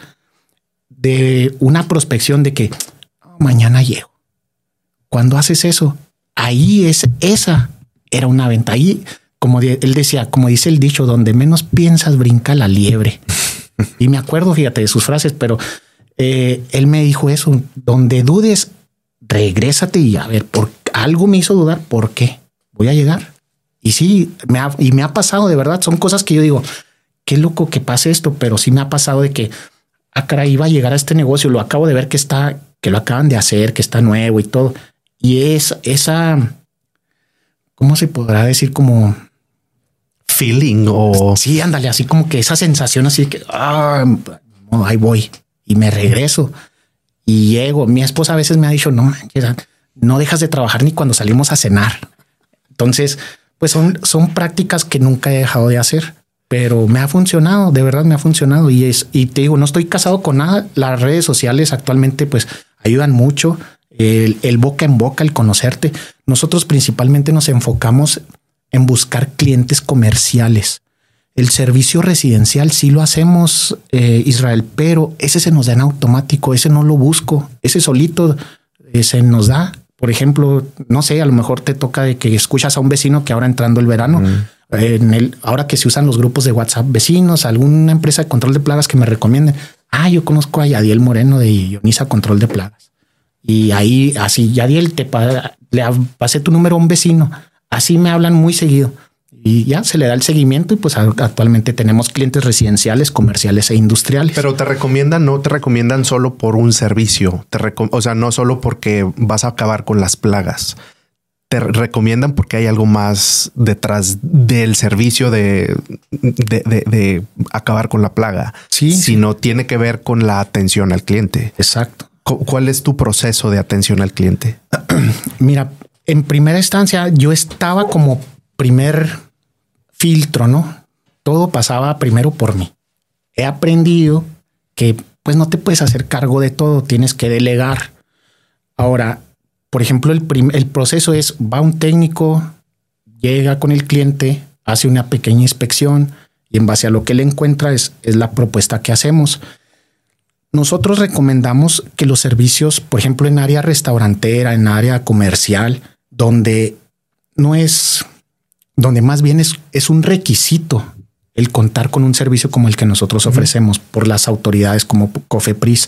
de una prospección de que oh, mañana llego, cuando haces eso, ahí es esa era una venta. Ahí, como de, él decía, como dice el dicho, donde menos piensas brinca la liebre. Y me acuerdo, fíjate, de sus frases, pero Eh, él me dijo eso, donde dudes, regrésate y a ver, por algo me hizo dudar, ¿por qué? Voy a llegar. Y sí, me ha, y me ha pasado de verdad, son cosas que yo digo, qué loco que pase esto, pero sí me ha pasado de que, ah, caray, iba a llegar a este negocio, lo acabo de ver que está, que lo acaban de hacer, que está nuevo y todo. Y es esa, ¿cómo se podrá decir? Como feeling o... Sí, ándale, así como que esa sensación así que, ah, no, ahí voy. Y me regreso y llego. Mi esposa a veces me ha dicho, no, no dejas de trabajar ni cuando salimos a cenar. Entonces, pues son, son prácticas que nunca he dejado de hacer, pero me ha funcionado, de verdad me ha funcionado. Y es, y te digo, no estoy casado con nada. Las redes sociales actualmente pues ayudan mucho. El, el boca en boca, el conocerte. Nosotros principalmente nos enfocamos en buscar clientes comerciales. El servicio residencial sí lo hacemos, eh, Israel, pero ese se nos da en automático, ese no lo busco, ese solito eh, se nos da. Por ejemplo, no sé, a lo mejor te toca de que escuchas a un vecino que ahora entrando el verano, mm. eh, en el, ahora que se usan los grupos de WhatsApp, vecinos, alguna empresa de control de plagas que me recomienden. Ah, yo conozco a Yadiel Moreno de Ioniza Control de Plagas. Y ahí así, Yadiel, te pa, le pasé tu número a un vecino. Así me hablan muy seguido. Y ya se le da el seguimiento y pues actualmente tenemos clientes residenciales, comerciales e industriales. Pero te recomiendan, no te recomiendan solo por un servicio, te recom- o sea, no solo porque vas a acabar con las plagas. te recomiendan porque hay algo más detrás del servicio de, de, de, de acabar con la plaga, sí, sino sí. tiene que ver con la atención al cliente. Exacto. ¿Cuál es tu proceso de atención al cliente? Mira, en primera instancia yo estaba como primer filtro, ¿no? Todo pasaba primero por mí. He aprendido que pues no te puedes hacer cargo de todo, tienes que delegar. Ahora, por ejemplo, el, prim el proceso es, va un técnico, llega con el cliente, hace una pequeña inspección y en base a lo que le encuentra es, es la propuesta que hacemos. Nosotros recomendamos que los servicios, por ejemplo, en área restaurantera, en área comercial, donde no es, donde más bien es, es un requisito el contar con un servicio como el que nosotros ofrecemos uh-huh. por las autoridades como COFEPRIS.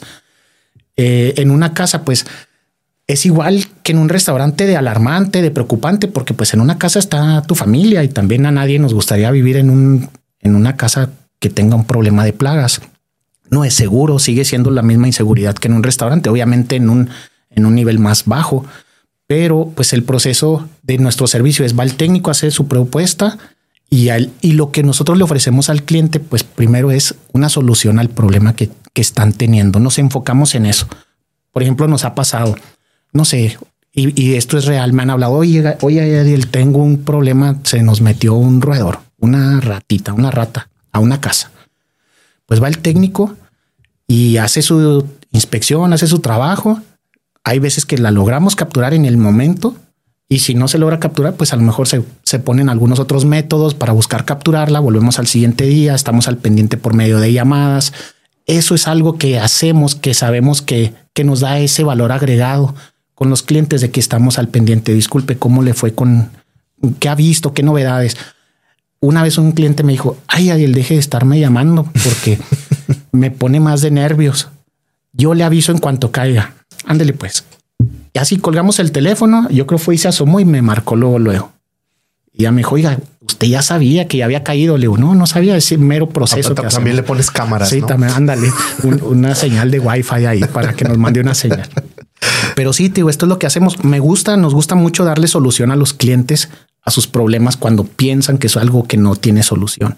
Eh, en una casa, pues es igual que en un restaurante de alarmante, de preocupante, porque pues en una casa está tu familia y también a nadie nos gustaría vivir en un, en una casa que tenga un problema de plagas. No es seguro, sigue siendo la misma inseguridad que en un restaurante, obviamente en un, en un nivel más bajo, pero pues el proceso de nuestro servicio es va el técnico a hacer su propuesta y, al, y lo que nosotros le ofrecemos al cliente, pues primero es una solución al problema que, que están teniendo. Nos enfocamos en eso. Por ejemplo, nos ha pasado, no sé, y, y esto es real, me han hablado, oye, oye, Adiel, tengo un problema, se nos metió un roedor, una ratita, una rata a una casa. Pues va el técnico y hace su inspección, hace su trabajo. Hay veces que la logramos capturar en el momento y si no se logra capturar, pues a lo mejor se, se ponen algunos otros métodos para buscar capturarla. Volvemos al siguiente día, estamos al pendiente por medio de llamadas. Eso es algo que hacemos, que sabemos que, que nos da ese valor agregado con los clientes de que estamos al pendiente. Disculpe, ¿cómo le fue con qué ha visto, qué novedades? Una vez un cliente me dijo, ay, Adiel, deje de estarme llamando porque me pone más de nervios. Yo le aviso en cuanto caiga. Ándele pues. Y así colgamos el teléfono. Yo creo fue y se asomó y me marcó luego, luego. Y ya me dijo, oiga, usted ya sabía que ya había caído. Le digo, no, no sabía ese mero proceso. Ah, que también hacemos. Le pones cámaras. Sí, ¿no? También, ándale, un, una señal de Wi-Fi ahí para que nos mande una señal. Pero sí, tío, esto es lo que hacemos. Me gusta, nos gusta mucho darle solución a los clientes a sus problemas cuando piensan que es algo que no tiene solución.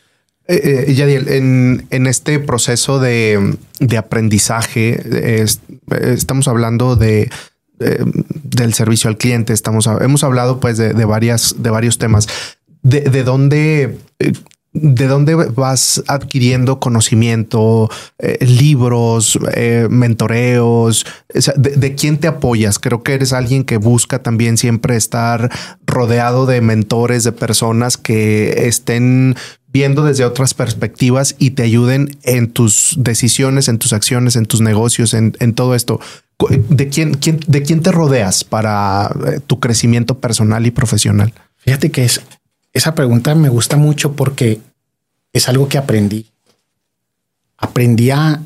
Eh, eh, Yadiel, en, en este proceso de, de aprendizaje, es, estamos hablando de, de del servicio al cliente. Estamos, hemos hablado pues de, de varias, de varios temas. De, de dónde, de dónde vas adquiriendo conocimiento, eh, libros, eh, mentoreos, o sea, de, de quién te apoyas. Creo que eres alguien que busca también siempre estar rodeado de mentores, de personas que estén viendo desde otras perspectivas y te ayuden en tus decisiones, en tus acciones, en tus negocios, en, en todo esto. ¿De quién, quién, ¿De quién te rodeas para tu crecimiento personal y profesional? Fíjate que es, esa pregunta me gusta mucho porque es algo que aprendí. Aprendí a,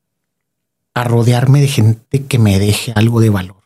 a rodearme de gente que me deje algo de valor.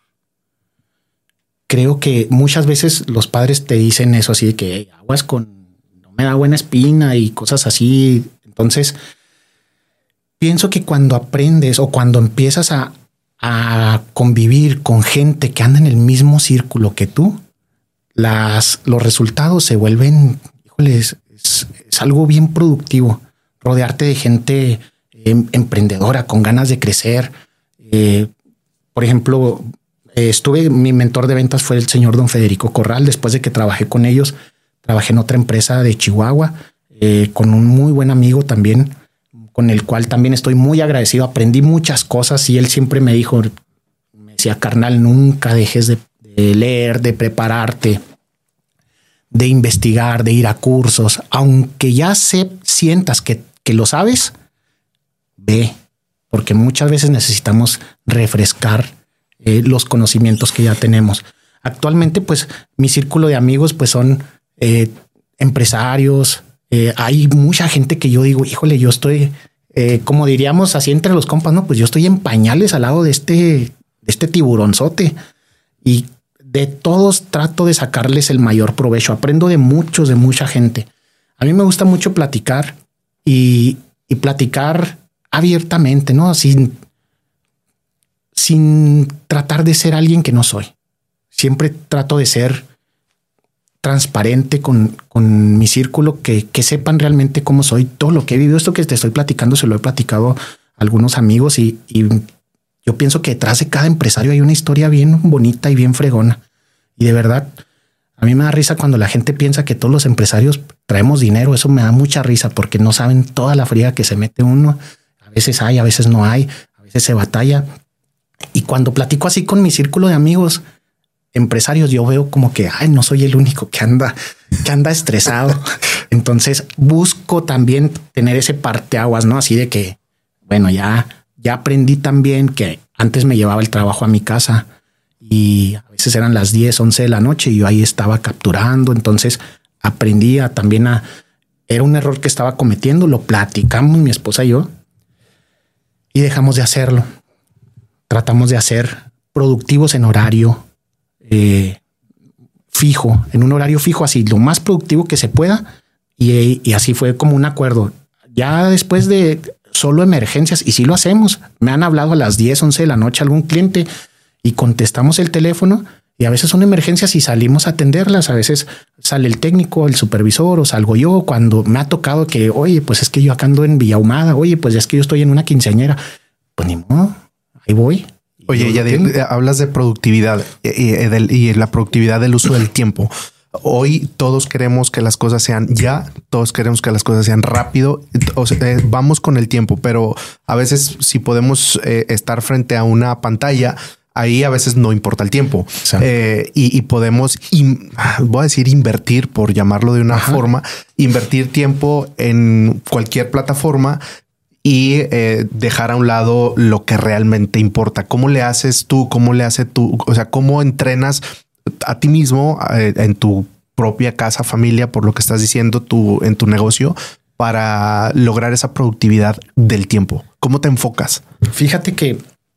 Creo que muchas veces los padres te dicen eso así de que hey, aguas con me da buena espina y cosas así. Entonces, pienso que cuando aprendes o cuando empiezas a, a convivir con gente que anda en el mismo círculo que tú, las, los resultados se vuelven, híjole, es, es, es algo bien productivo. Rodearte de gente eh, emprendedora, con ganas de crecer. Eh, por ejemplo, eh, estuve, mi mentor de ventas fue el señor don Federico Corral. Después de que trabajé con ellos, trabajé en otra empresa de Chihuahua eh, con un muy buen amigo también, con el cual también estoy muy agradecido. Aprendí muchas cosas y él siempre me dijo, me decía, carnal, nunca dejes de, de leer, de prepararte, de investigar, de ir a cursos. Aunque ya se, sientas que, que lo sabes, ve, porque muchas veces necesitamos refrescar eh, los conocimientos que ya tenemos. Actualmente, pues mi círculo de amigos pues son Eh, empresarios, eh, hay mucha gente que yo digo, híjole, yo estoy, eh, como diríamos así entre los compas, no, pues yo estoy en pañales al lado de este, de este tiburonzote y de todos trato de sacarles el mayor provecho. Aprendo de muchos, de mucha gente. A mí me gusta mucho platicar y, y platicar abiertamente, ¿no? Sin, sin tratar de ser alguien que no soy. Siempre trato de ser transparente con, con mi círculo, que, que sepan realmente cómo soy, todo lo que he vivido. Esto que te estoy platicando se lo he platicado a algunos amigos y, y yo pienso que detrás de cada empresario hay una historia bien bonita y bien fregona. Y de verdad, a mí me da risa cuando la gente piensa que todos los empresarios traemos dinero. Eso me da mucha risa porque no saben toda la friega que se mete uno. A veces hay, a veces no hay, a veces se batalla. Y cuando platico así con mi círculo de amigos empresarios, yo veo como que ay, no soy el único que anda, que anda estresado. Entonces busco también tener ese parteaguas, ¿no? Así de que, bueno, ya, ya aprendí también que antes me llevaba el trabajo a mi casa y a veces eran las diez, once de la noche y yo ahí estaba capturando. Entonces aprendí a, también a, era un error que estaba cometiendo, lo platicamos mi esposa y yo y dejamos de hacerlo. Tratamos de ser productivos en horario eh, fijo, en un horario fijo, así lo más productivo que se pueda. Y, y así fue como un acuerdo. Ya después de solo emergencias, y sí lo hacemos. Me han hablado a las diez, once de la noche algún cliente y contestamos el teléfono y a veces son emergencias y salimos a atenderlas. A veces sale el técnico, el supervisor o salgo yo cuando me ha tocado que, oye, pues es que yo acá ando en Villa Ahumada. Oye, pues es que yo estoy en una quinceañera. Pues ni modo. Ahí voy. Oye, ya de, hablas de productividad y, y, y la productividad del uso del tiempo. Hoy todos queremos que las cosas sean ya, todos queremos que las cosas sean rápido. O sea, eh, vamos con el tiempo, pero a veces si podemos eh, estar frente a una pantalla, ahí a veces no importa el tiempo eh, y, y podemos, in, voy a decir invertir, por llamarlo de una Ajá. forma, invertir tiempo en cualquier plataforma y eh, dejar a un lado lo que realmente importa. ¿Cómo le haces tú? ¿Cómo le hace tú? O sea, ¿cómo entrenas a ti mismo eh, en tu propia casa, familia, por lo que estás diciendo, tú en tu negocio, para lograr esa productividad del tiempo? ¿Cómo te enfocas? Fíjate que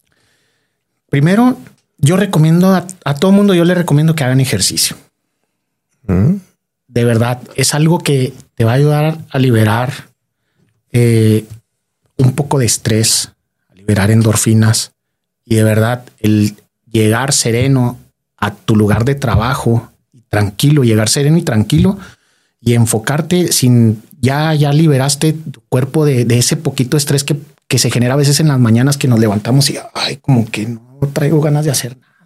primero yo recomiendo a, a todo mundo, yo le recomiendo que hagan ejercicio. ¿Mm? De verdad, es algo que te va a ayudar a liberar eh, un poco de estrés, a liberar endorfinas y de verdad el llegar sereno a tu lugar de trabajo, tranquilo, llegar sereno y tranquilo y enfocarte sin ya, ya liberaste tu cuerpo de, de ese poquito estrés que, que se genera a veces en las mañanas que nos levantamos y ay, como que no traigo ganas de hacer nada.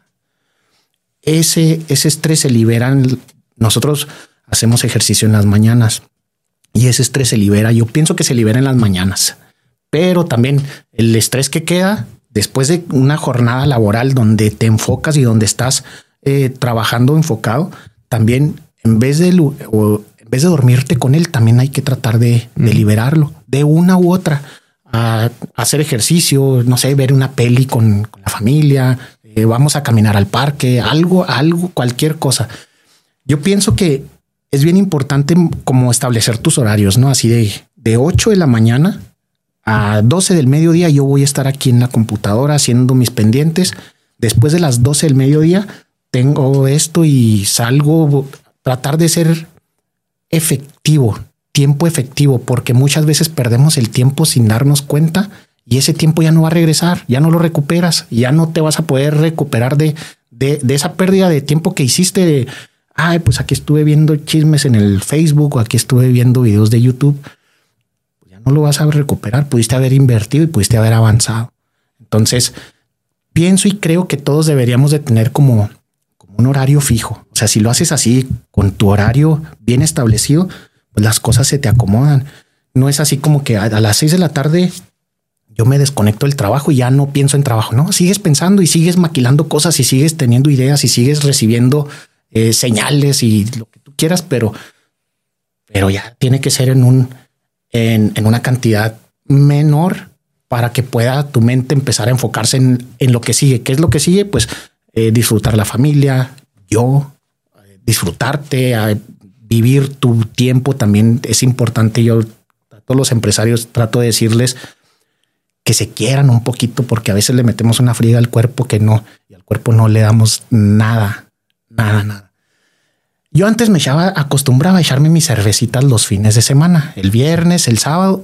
Ese, ese estrés se libera. En, nosotros hacemos ejercicio en las mañanas y ese estrés se libera. Yo pienso que se libera en las mañanas, pero también el estrés que queda después de una jornada laboral donde te enfocas y donde estás eh, trabajando enfocado, también en vez de o en vez de dormirte con él, también hay que tratar de, de liberarlo de una u otra. A hacer ejercicio, no sé, ver una peli con, con la familia, eh, vamos a caminar al parque, algo, algo, cualquier cosa. Yo pienso que es bien importante como establecer tus horarios, ¿no? Así de, de ocho de la mañana a doce del mediodía yo voy a estar aquí en la computadora haciendo mis pendientes. Después de las doce del mediodía tengo esto y salgo, tratar de ser efectivo, tiempo efectivo, porque muchas veces perdemos el tiempo sin darnos cuenta y ese tiempo ya no va a regresar, ya no lo recuperas, ya no te vas a poder recuperar de, de, de esa pérdida de tiempo que hiciste de, ay, pues aquí estuve viendo chismes en el Facebook o aquí estuve viendo videos de YouTube. Pues ya no lo vas a recuperar, pudiste haber invertido y pudiste haber avanzado. Entonces, pienso y creo que todos deberíamos de tener como, como un horario fijo. O sea, si lo haces así, con tu horario bien establecido, pues las cosas se te acomodan. No es así como que a, a las seis de la tarde yo me desconecto del trabajo y ya no pienso en trabajo. No, sigues pensando y sigues maquilando cosas y sigues teniendo ideas y sigues recibiendo eh, señales y lo que tú quieras, pero, pero ya tiene que ser en un, en, en una cantidad menor para que pueda tu mente empezar a enfocarse en, en lo que sigue. ¿Qué es lo que sigue? Pues eh, disfrutar la familia, yo, eh, disfrutarte, eh, vivir tu tiempo también es importante. Yo a todos los empresarios trato de decirles que se quieran un poquito porque a veces le metemos una friega al cuerpo que no, y al cuerpo no le damos nada, nada, nada. Yo antes me echaba, acostumbraba a echarme mis cervecitas los fines de semana, el viernes, el sábado,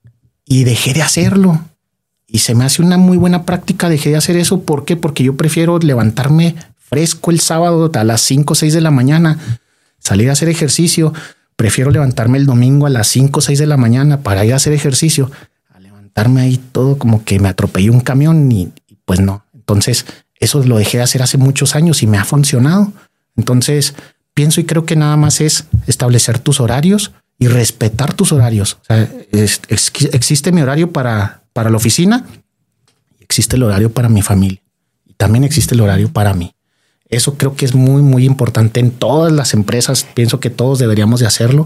y dejé de hacerlo. Y se me hace una muy buena práctica. Dejé de hacer eso. ¿Por qué? Porque yo prefiero levantarme fresco el sábado a las cinco o seis de la mañana, salir a hacer ejercicio. Prefiero levantarme el domingo a las cinco o seis de la mañana para ir a hacer ejercicio, a levantarme ahí todo como que me atropelló un camión y, y pues no. Entonces eso lo dejé de hacer hace muchos años y me ha funcionado. Entonces pienso y creo que nada más es establecer tus horarios y respetar tus horarios. O sea, es, es, existe mi horario para, para la oficina y existe el horario para mi familia y también existe el horario para mí. Eso creo que es muy, muy importante en todas las empresas. Pienso que todos deberíamos de hacerlo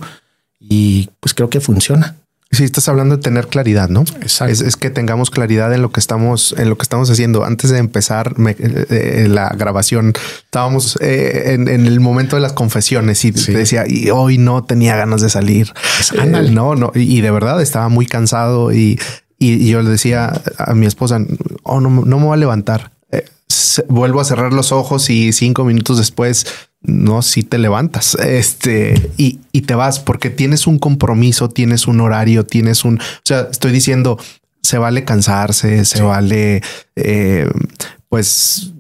y pues creo que funciona. Sí, estás hablando de tener claridad, ¿no? Exacto. Es, es que tengamos claridad en lo que estamos, en lo que estamos haciendo. Antes de empezar me, eh, la grabación, estábamos eh, en, en el momento de las confesiones y sí. decía, y hoy no tenía ganas de salir. Pues, eh, no, no. Y, y de verdad estaba muy cansado y, y, y yo le decía a mi esposa, oh, no, no me voy a levantar. Eh, se, vuelvo a cerrar los ojos y cinco minutos después, no, si te levantas este y, y te vas porque tienes un compromiso, tienes un horario, tienes un, o sea, estoy diciendo, se vale cansarse, se sí. vale, eh, pues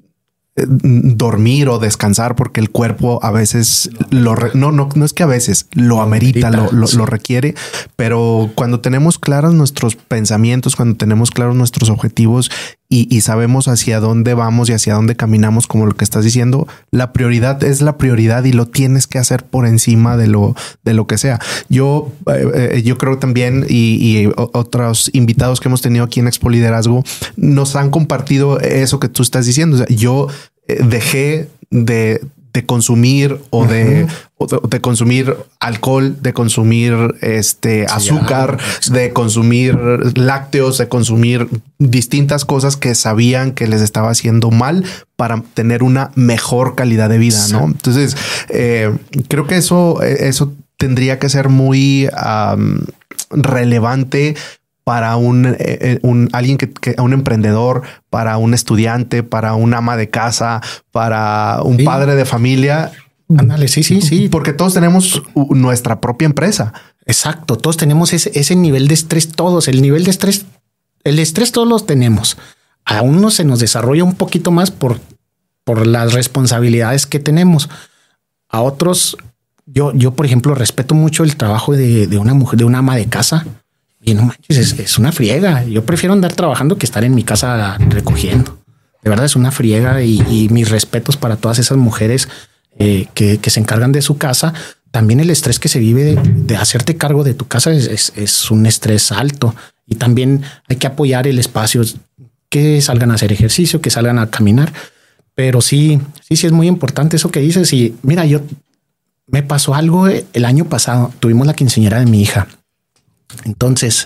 dormir o descansar porque el cuerpo a veces lo re, no, no, no es que a veces lo amerita, lo, lo, lo requiere, pero cuando tenemos claros nuestros pensamientos, cuando tenemos claros nuestros objetivos y, y sabemos hacia dónde vamos y hacia dónde caminamos, como lo que estás diciendo, la prioridad es la prioridad y lo tienes que hacer por encima de lo, de lo que sea. Yo, eh, yo creo también y, y otros invitados que hemos tenido aquí en Expo Liderazgo nos han compartido eso que tú estás diciendo. O sea, yo dejé de, de consumir o de, uh-huh. o de, de consumir alcohol, de consumir este sí, azúcar, ya. de consumir lácteos, de consumir distintas cosas que sabían que les estaba haciendo mal para tener una mejor calidad de vida, sí. ¿no? Entonces, eh, creo que eso, eso tendría que ser muy um, relevante para un, eh, un alguien que, que un emprendedor, para un estudiante, para un ama de casa, para un sí. padre de familia. Ándale, sí, sí, sí. Porque todos tenemos nuestra propia empresa. Exacto. Todos tenemos ese, ese nivel de estrés, todos. El nivel de estrés, el estrés todos los tenemos. A uno se nos desarrolla un poquito más por, por las responsabilidades que tenemos. A otros, yo, yo, por ejemplo, respeto mucho el trabajo de, de una mujer, de una ama de casa. Y no manches, es, es una friega. Yo prefiero andar trabajando que estar en mi casa recogiendo. De verdad es una friega y, y mis respetos para todas esas mujeres eh, que, que se encargan de su casa. También el estrés que se vive de, de hacerte cargo de tu casa es, es, es un estrés alto. Y también hay que apoyar el espacio, que salgan a hacer ejercicio, que salgan a caminar. Pero sí, sí, sí es muy importante eso que dices. Y mira, yo me pasó algo el año pasado. Tuvimos la quinceañera de mi hija. Entonces,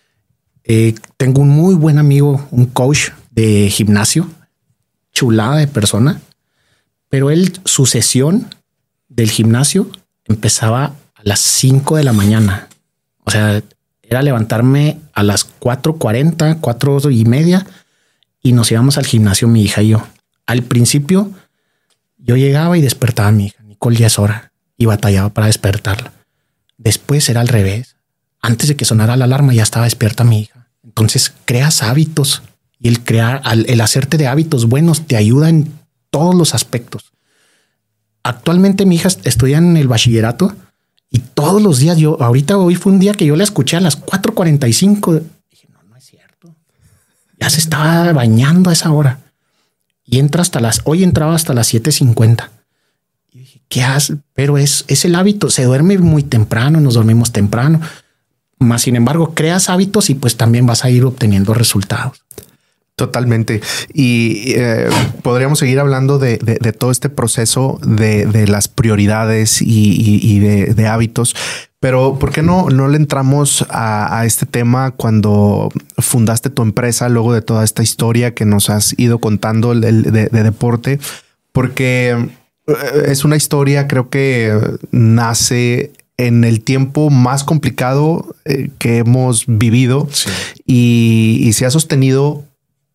eh, tengo un muy buen amigo, un coach de gimnasio, chulada de persona, pero él, su sesión del gimnasio empezaba a las cinco de la mañana. O sea, era levantarme a las cuatro cuarenta, cuatro y media y nos íbamos al gimnasio mi hija y yo. Al principio yo llegaba y despertaba a mi hija, Nicole ya es hora, y batallaba para despertarla. Después era al revés. Antes de que sonara la alarma ya estaba despierta mi hija. Entonces creas hábitos y el crear, el hacerte de hábitos buenos te ayuda en todos los aspectos. Actualmente mi hija estudia en el bachillerato y todos los días yo, ahorita hoy fue un día que yo la escuché a las cuatro cuarenta y cinco. Dije, no, no es cierto. Ya se estaba bañando a esa hora y entra hasta las, hoy entraba hasta las siete cincuenta. Y dije, ¿qué haces? Pero es, es el hábito. Se duerme muy temprano, nos dormimos temprano. Más sin embargo, creas hábitos y pues también vas a ir obteniendo resultados. Totalmente. Y eh, podríamos seguir hablando de, de, de todo este proceso de, de las prioridades y, y, y de, de hábitos. Pero ¿por qué no, no le entramos a, a este tema cuando fundaste tu empresa, luego de toda esta historia que nos has ido contando el, el de, de deporte? Porque es una historia, creo que nace en el tiempo más complicado eh, que hemos vivido sí. y, y se ha sostenido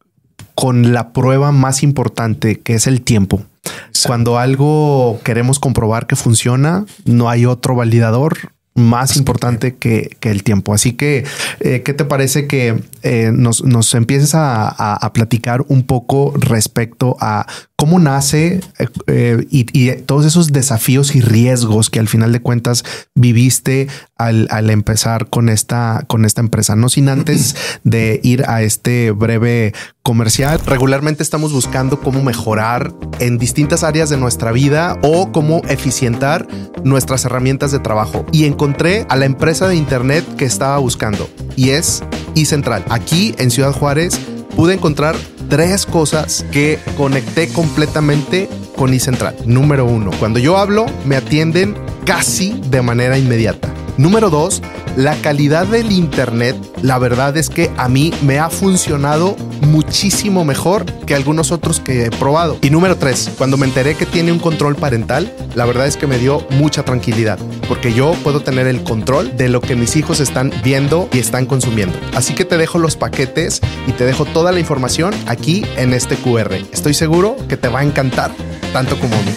con la prueba más importante, que es el tiempo. Exacto. Cuando algo queremos comprobar que funciona, no hay otro validador más importante que, que el tiempo. Así que, eh, ¿qué te parece que eh, nos, nos empieces a, a, a platicar un poco respecto a ¿Cómo nace eh, y, y todos esos desafíos y riesgos que al final de cuentas viviste al, al empezar con esta, con esta empresa? No sin antes de ir a este breve comercial. Regularmente estamos buscando cómo mejorar en distintas áreas de nuestra vida o cómo eficientar nuestras herramientas de trabajo. Y encontré a la empresa de internet que estaba buscando y es iCentral. Aquí en Ciudad Juárez pude encontrar tres cosas que conecté completamente con iCentral. Número uno, cuando yo hablo, me atienden casi de manera inmediata. Número dos, la calidad del internet, la verdad es que a mí me ha funcionado muchísimo mejor que algunos otros que he probado. Y número tres, cuando me enteré que tiene un control parental, la verdad es que me dio mucha tranquilidad, porque yo puedo tener el control de lo que mis hijos están viendo y están consumiendo. Así que te dejo los paquetes y te dejo toda la información aquí en este Q R. Estoy seguro que te va a encantar, tanto como a mí.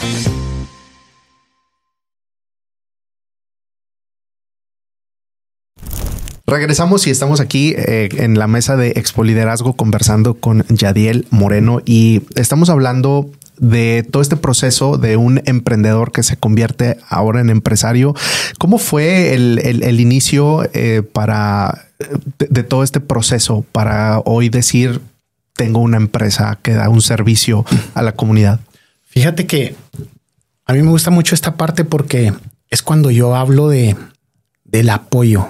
Regresamos y estamos aquí eh, en la mesa de Expoliderazgo conversando con Yadiel Moreno y estamos hablando de todo este proceso de un emprendedor que se convierte ahora en empresario. ¿Cómo fue el, el, el inicio eh, para de, de todo este proceso para hoy decir tengo una empresa que da un servicio a la comunidad? Fíjate que a mí me gusta mucho esta parte porque es cuando yo hablo de del apoyo.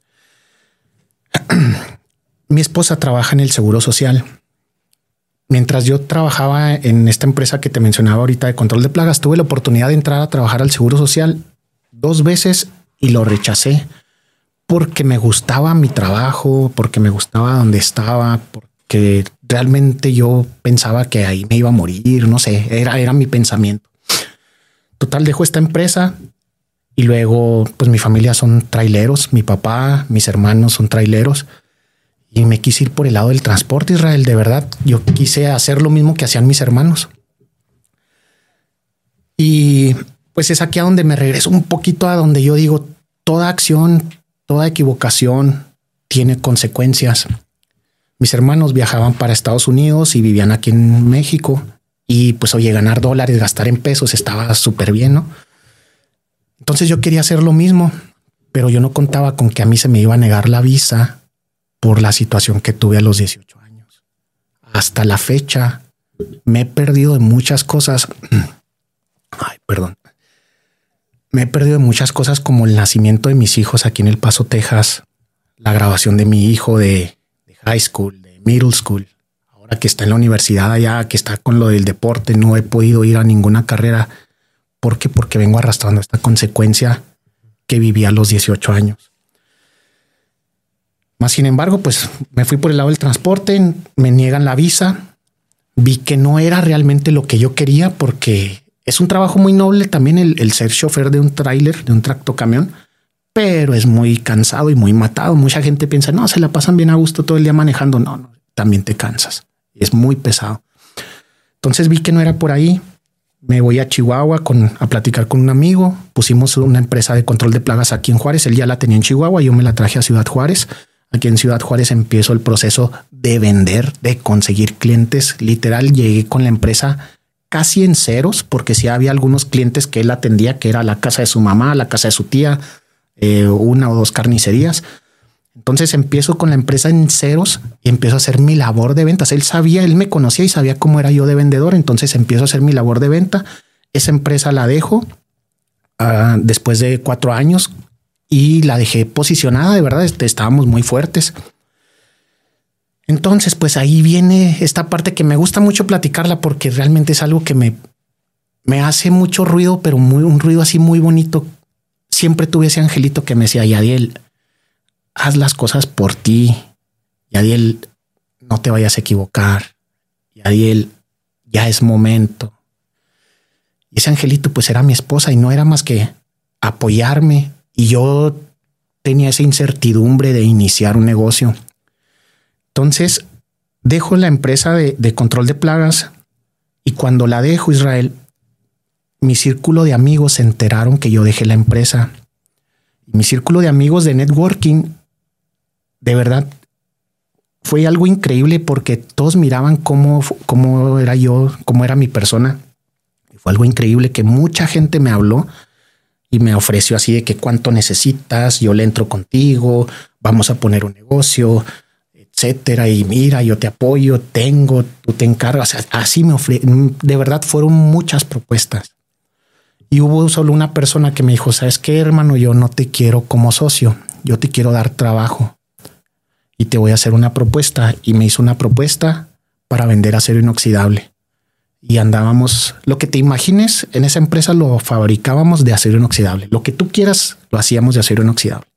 Mi esposa trabaja en el Seguro Social. Mientras yo trabajaba en esta empresa que te mencionaba ahorita de control de plagas, tuve la oportunidad de entrar a trabajar al Seguro Social dos veces y lo rechacé porque me gustaba mi trabajo, porque me gustaba donde estaba, porque realmente yo pensaba que ahí me iba a morir. No sé, era, era mi pensamiento. Total, dejo esta empresa. Y luego, pues mi familia son traileros, mi papá, mis hermanos son traileros y me quise ir por el lado del transporte, Israel. De verdad, yo quise hacer lo mismo que hacían mis hermanos. Y pues es aquí a donde me regreso un poquito a donde yo digo, toda acción, toda equivocación tiene consecuencias. Mis hermanos viajaban para Estados Unidos y vivían aquí en México y pues oye, ganar dólares, gastar en pesos estaba súper bien, ¿no? Entonces yo quería hacer lo mismo, pero yo no contaba con que a mí se me iba a negar la visa por la situación que tuve a los dieciocho años. Hasta la fecha me he perdido de muchas cosas. Ay, perdón. Me he perdido de muchas cosas como el nacimiento de mis hijos aquí en El Paso, Texas, la graduación de mi hijo de, de high school, de middle school. Ahora que está en la universidad allá, que está con lo del deporte, no he podido ir a ninguna carrera. ¿Por qué? Porque vengo arrastrando esta consecuencia que viví a los dieciocho años. Más sin embargo, pues me fui por el lado del transporte, me niegan la visa, vi que no era realmente lo que yo quería porque es un trabajo muy noble también el, el ser chofer de un tráiler, de un tractocamión, pero es muy cansado y muy matado. Mucha gente piensa, no, se la pasan bien a gusto todo el día manejando. No, no, también te cansas. Es muy pesado. Entonces vi que no era por ahí. Me voy a Chihuahua con, a platicar con un amigo. Pusimos una empresa de control de plagas aquí en Juárez. Él ya la tenía en Chihuahua. Yo me la traje a Ciudad Juárez. Aquí en Ciudad Juárez empiezo el proceso de vender, de conseguir clientes. Literal, llegué con la empresa casi en ceros, porque sí había algunos clientes que él atendía, que era la casa de su mamá, la casa de su tía, eh, una o dos carnicerías. Entonces empiezo con la empresa en ceros y empiezo a hacer mi labor de ventas. Él sabía, él me conocía y sabía cómo era yo de vendedor. Entonces empiezo a hacer mi labor de venta. Esa empresa la dejo uh, después de cuatro años y la dejé posicionada. De verdad, este, estábamos muy fuertes. Entonces, pues ahí viene esta parte que me gusta mucho platicarla porque realmente es algo que me, me hace mucho ruido, pero muy, un ruido así muy bonito. Siempre tuve ese angelito que me decía, Yadiel, haz las cosas por ti. Yadiel, no te vayas a equivocar. Yadiel, ya es momento. Y ese angelito pues era mi esposa y no era más que apoyarme. Y yo tenía esa incertidumbre de iniciar un negocio. Entonces dejo la empresa de, de control de plagas y cuando la dejo, Israel, mi círculo de amigos se enteraron que yo dejé la empresa. Mi círculo de amigos de networking, de verdad, fue algo increíble porque todos miraban cómo, cómo era yo, cómo era mi persona. Fue algo increíble que mucha gente me habló y me ofreció así de que cuánto necesitas, yo le entro contigo, vamos a poner un negocio, etcétera. Y mira, yo te apoyo, tengo, tú te encargas. O sea, así me ofrecieron. De verdad fueron muchas propuestas. Y hubo solo una persona que me dijo, ¿sabes qué, hermano? Yo no te quiero como socio, yo te quiero dar trabajo y te voy a hacer una propuesta. Y me hizo una propuesta para vender acero inoxidable. Y andábamos, lo que te imagines, en esa empresa lo fabricábamos de acero inoxidable. Lo que tú quieras, lo hacíamos de acero inoxidable.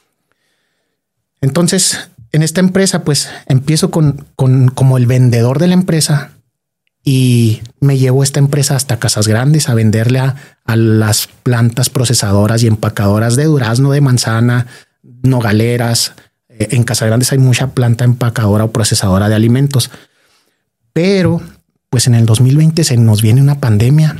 Entonces, en esta empresa, pues empiezo con, con como el vendedor de la empresa y me llevo esta empresa hasta Casas Grandes a venderle a, a las plantas procesadoras y empacadoras de durazno, de manzana, nogaleras. Eh, en Casas Grandes hay mucha planta empacadora o procesadora de alimentos, pero pues en el dos mil veinte se nos viene una pandemia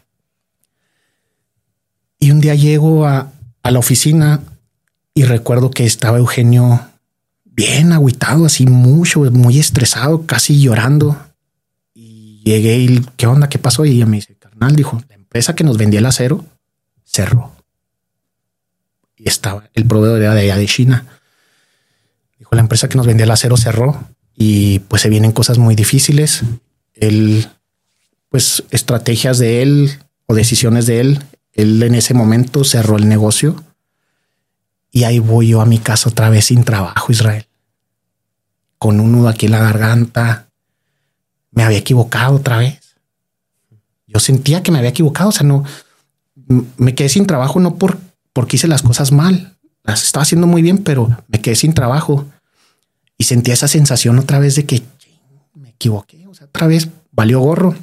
y un día llego a, a la oficina y recuerdo que estaba Eugenio bien agüitado, así mucho, muy estresado, casi llorando. Y llegué y ¿qué onda? ¿Qué pasó? Y ella me dice, carnal, dijo, la empresa que nos vendía el acero cerró. Y estaba el proveedor de allá de China. Dijo, la empresa que nos vendía el acero cerró y pues se vienen cosas muy difíciles. Él, pues estrategias de él o decisiones de él, él en ese momento cerró el negocio y ahí voy yo a mi casa otra vez sin trabajo, Israel, con un nudo aquí en la garganta. Me había equivocado otra vez. Yo sentía que me había equivocado. O sea, no me quedé sin trabajo, no por porque hice las cosas mal, las estaba haciendo muy bien, pero me quedé sin trabajo y sentía esa sensación otra vez de que me equivoqué. O sea, otra vez valió gorro.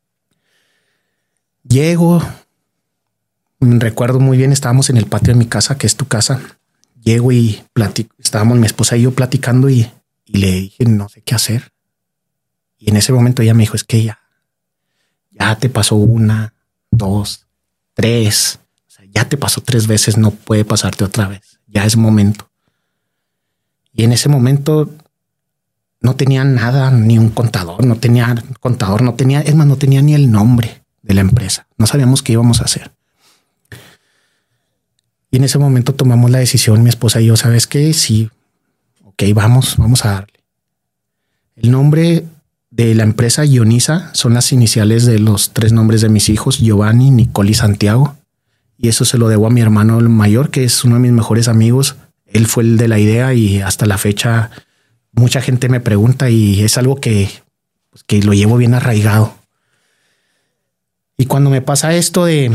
Llego, recuerdo muy bien, estábamos en el patio de mi casa, que es tu casa. Llego y platico, estábamos mi esposa y yo platicando y, y le dije, no sé qué hacer. Y en ese momento ella me dijo, es que ya, ya te pasó una, dos, tres, o sea, ya te pasó tres veces, no puede pasarte otra vez, ya es momento. Y en ese momento no tenía nada, ni un contador, no tenía contador, no tenía, es más, no tenía ni el nombre de la empresa. No sabíamos qué íbamos a hacer. Y en ese momento tomamos la decisión, mi esposa y yo, ¿sabes qué? Sí, ok, vamos, vamos a darle. El nombre de la empresa Ioniza son las iniciales de los tres nombres de mis hijos, Giovanni, Nicole y Santiago. Y eso se lo debo a mi hermano el mayor, que es uno de mis mejores amigos. Él fue el de la idea y hasta la fecha mucha gente me pregunta y es algo que, pues, que lo llevo bien arraigado. Y cuando me pasa esto de,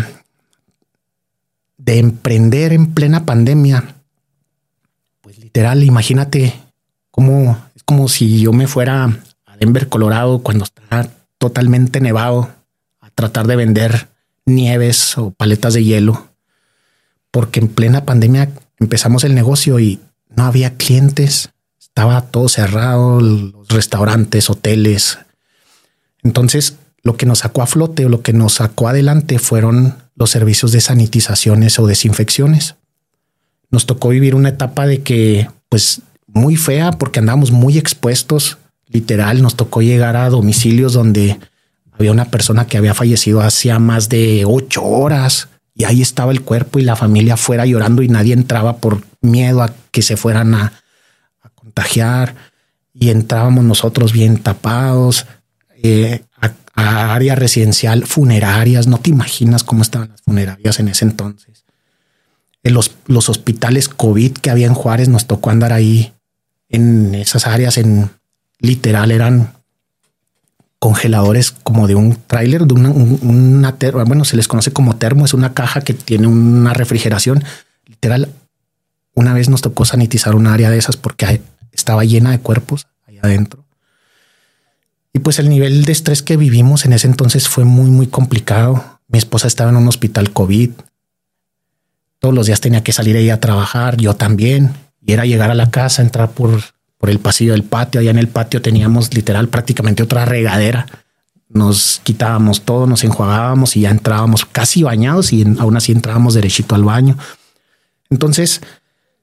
de emprender en plena pandemia, pues literal, imagínate cómo es como si yo me fuera a Denver, Colorado, cuando está totalmente nevado, a tratar de vender nieves o paletas de hielo, porque en plena pandemia empezamos el negocio y no había clientes. Estaba todo cerrado, los restaurantes, hoteles. Entonces, lo que nos sacó a flote o lo que nos sacó adelante fueron los servicios de sanitizaciones o desinfecciones. Nos tocó vivir una etapa de que, pues, muy fea porque andábamos muy expuestos. Literal, nos tocó llegar a domicilios donde había una persona que había fallecido hacía más de ocho horas y ahí estaba el cuerpo y la familia afuera llorando y nadie entraba por miedo a que se fueran a contagiar, y entrábamos nosotros bien tapados eh, a, a área residencial, funerarias. No te imaginas cómo estaban las funerarias en ese entonces. En los, los hospitales COVID que había en Juárez, nos tocó andar ahí en esas áreas. En literal eran congeladores como de un tráiler, de una, una termo, bueno, se les conoce como termo, es una caja que tiene una refrigeración. Literal, una vez nos tocó sanitizar un área de esas porque estaba llena de cuerpos ahí adentro. Y pues el nivel de estrés que vivimos en ese entonces fue muy, muy complicado. Mi esposa estaba en un hospital COVID. Todos los días tenía que salir ella a trabajar, yo también. Y era llegar a la casa, entrar por, por el pasillo del patio. Allá en el patio teníamos literal prácticamente otra regadera. Nos quitábamos todo, nos enjuagábamos y ya entrábamos casi bañados y aún así entrábamos derechito al baño. Entonces,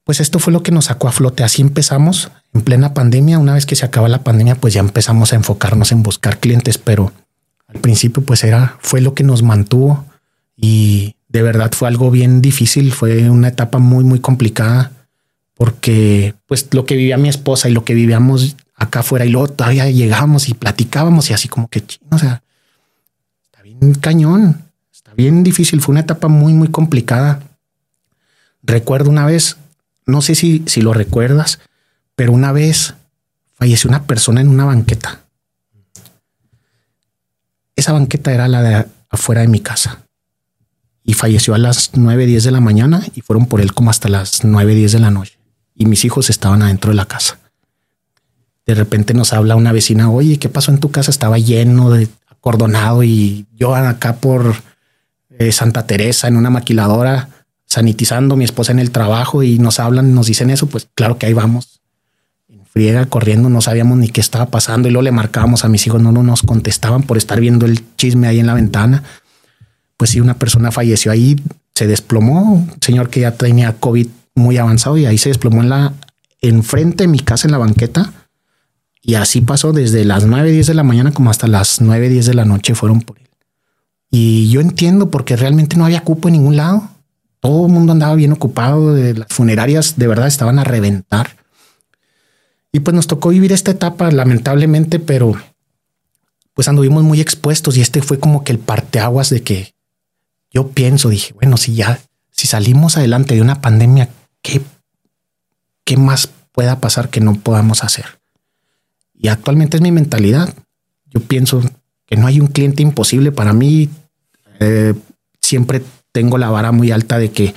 pues esto fue lo que nos sacó a flote. Así empezamos en plena pandemia. Una vez que se acaba la pandemia, pues ya empezamos a enfocarnos en buscar clientes, pero al principio pues era, fue lo que nos mantuvo y de verdad fue algo bien difícil. Fue una etapa muy, muy complicada porque pues lo que vivía mi esposa y lo que vivíamos acá afuera y luego todavía llegábamos y platicábamos y así como que, o sea, está bien cañón, está bien difícil. Fue una etapa muy, muy complicada. Recuerdo una vez, no sé si, si lo recuerdas, pero una vez falleció una persona en una banqueta. Esa banqueta era la de afuera de mi casa y falleció a las nueve, diez de la mañana y fueron por él como hasta las nueve, diez de la noche y mis hijos estaban adentro de la casa. De repente nos habla una vecina, oye, ¿qué pasó en tu casa? Estaba lleno de acordonado y yo acá por eh, Santa Teresa en una maquiladora sanitizando, mi esposa en el trabajo y nos hablan, nos dicen eso, pues claro que ahí vamos en friega corriendo, no sabíamos ni qué estaba pasando y luego le marcábamos a mis hijos, no, no nos contestaban por estar viendo el chisme ahí en la ventana. Pues sí, una persona falleció ahí, se desplomó, un señor que ya tenía COVID muy avanzado y ahí se desplomó en la enfrente de mi casa en la banqueta. Y así pasó desde las nueve, diez de la mañana como hasta las nueve, diez de la noche fueron por él. Y yo entiendo porque realmente no había cupo en ningún lado. Todo el mundo andaba bien ocupado. De las funerarias de verdad estaban a reventar. Y pues nos tocó vivir esta etapa lamentablemente, pero pues anduvimos muy expuestos y este fue como que el parteaguas de que yo pienso, dije, bueno, si ya, si salimos adelante de una pandemia, ¿qué, qué más pueda pasar que no podamos hacer? Y actualmente es mi mentalidad. Yo pienso que no hay un cliente imposible para mí. Eh, siempre tengo la vara muy alta de que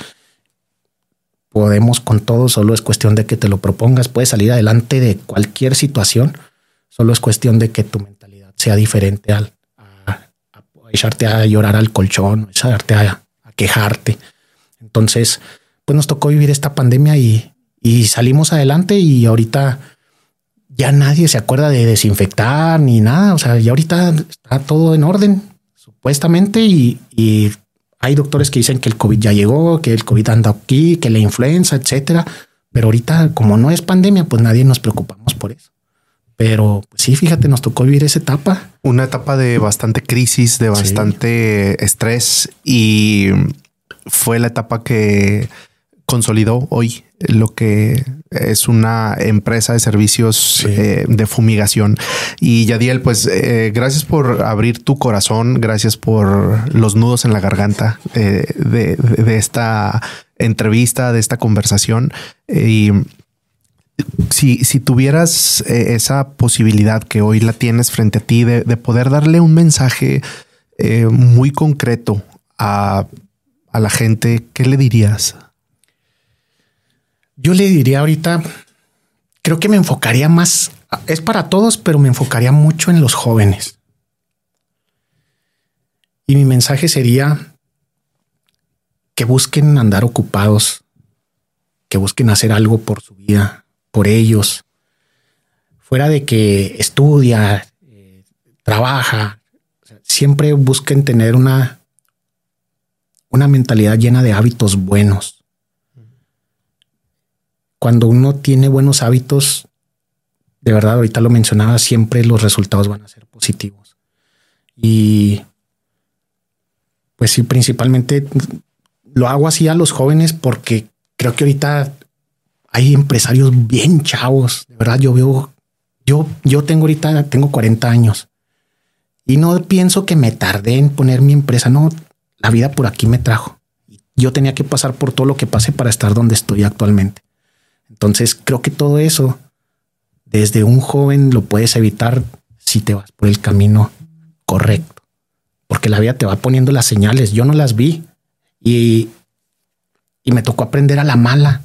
podemos con todo, solo es cuestión de que te lo propongas. Puedes salir adelante de cualquier situación. Solo es cuestión de que tu mentalidad sea diferente al a, a echarte a llorar al colchón, echarte a, a quejarte. Entonces, pues nos tocó vivir esta pandemia y, y salimos adelante y ahorita ya nadie se acuerda de desinfectar ni nada. O sea, ya ahorita está todo en orden, supuestamente, y, y hay doctores que dicen que el COVID ya llegó, que el COVID anda aquí, que la influenza, etcétera. Pero ahorita, como no es pandemia, pues nadie nos preocupamos por eso. Pero pues sí, fíjate, nos tocó vivir esa etapa. Una etapa de bastante crisis, de bastante sí. estrés, y fue la etapa que consolidó hoy lo que es una empresa de servicios sí. eh, de fumigación. Y Yadiel, pues eh, gracias por abrir tu corazón, gracias por los nudos en la garganta eh, de, de, de esta entrevista, de esta conversación. Eh, y si, si tuvieras eh, esa posibilidad que hoy la tienes frente a ti de, de poder darle un mensaje eh, muy concreto a, a la gente, ¿qué le dirías? Yo le diría ahorita, creo que me enfocaría más, es para todos, pero me enfocaría mucho en los jóvenes. Y mi mensaje sería que busquen andar ocupados, que busquen hacer algo por su vida, por ellos, fuera de que estudia, eh, trabaja, siempre busquen tener una, una mentalidad llena de hábitos buenos. Cuando uno tiene buenos hábitos, de verdad, ahorita lo mencionaba, siempre los resultados van a ser positivos. Y pues sí, principalmente lo hago así a los jóvenes porque creo que ahorita hay empresarios bien chavos. De verdad, yo veo, yo, yo tengo ahorita, tengo cuarenta años y no pienso que me tardé en poner mi empresa. No, la vida por aquí me trajo. Yo tenía que pasar por todo lo que pasé para estar donde estoy actualmente. Entonces creo que todo eso desde un joven lo puedes evitar si te vas por el camino correcto, porque la vida te va poniendo las señales. Yo no las vi y, y me tocó aprender a la mala,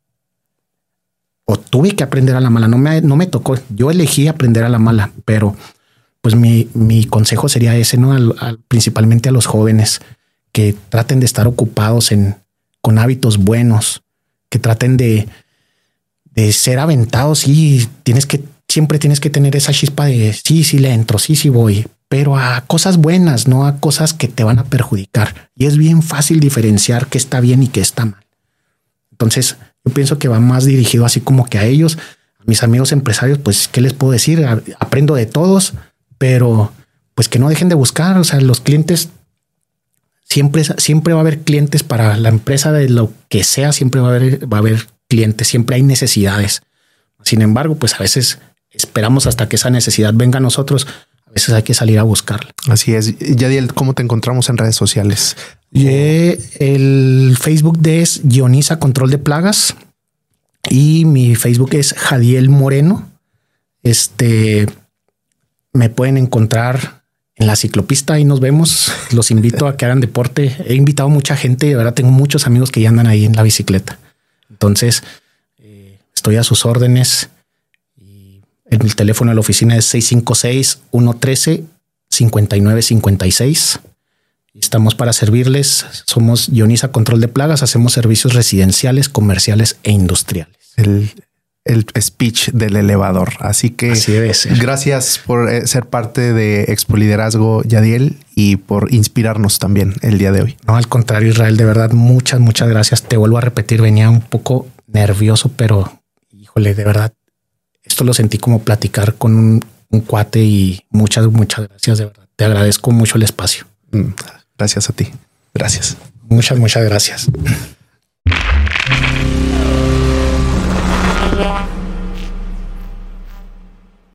o tuve que aprender a la mala. No me, no me tocó. Yo elegí aprender a la mala, pero pues mi, mi consejo sería ese, ¿no? Al, al, principalmente a los jóvenes, que traten de estar ocupados en, con hábitos buenos, que traten de de ser aventados. Y tienes que, siempre tienes que tener esa chispa de sí, sí le entro, sí, sí voy, pero a cosas buenas, no a cosas que te van a perjudicar. Y es bien fácil diferenciar qué está bien y qué está mal. Entonces Yo pienso que va más dirigido así como que a ellos, a mis amigos empresarios, pues, ¿qué les puedo decir? Aprendo de todos, pero pues que no dejen de buscar. O sea, los clientes, siempre, siempre va a haber clientes para la empresa de lo que sea, siempre va a haber, va a haber clientes, siempre hay necesidades. Sin embargo, pues a veces esperamos hasta que esa necesidad venga a nosotros. A veces hay que salir a buscarla. Así es. Yadiel, ¿cómo te encontramos en redes sociales? Y el Facebook de es Guioniza Control de Plagas y mi Facebook es Jadiel Moreno. Este, me pueden encontrar en la ciclopista y nos vemos. Los invito a que hagan deporte. He invitado mucha gente. De verdad, tengo muchos amigos que ya andan ahí en la bicicleta. Entonces, eh, estoy a sus órdenes. Y el teléfono de la oficina es seis cinco seis, uno uno tres, cinco nueve cinco seis. Estamos para servirles. Somos Guioniza Control de Plagas. Hacemos servicios residenciales, comerciales e industriales. El, el speech del elevador. Así que Así debe ser. Gracias por eh, ser parte de Expo Liderazgo, Yadiel, y por inspirarnos también el día de hoy. No, al contrario, Israel, de verdad, muchas, muchas gracias. Te vuelvo a repetir, venía un poco nervioso, pero híjole, de verdad, esto lo sentí como platicar con un, un cuate y muchas, muchas gracias. De verdad, te agradezco mucho el espacio. Gracias a ti. Gracias. Muchas, muchas gracias.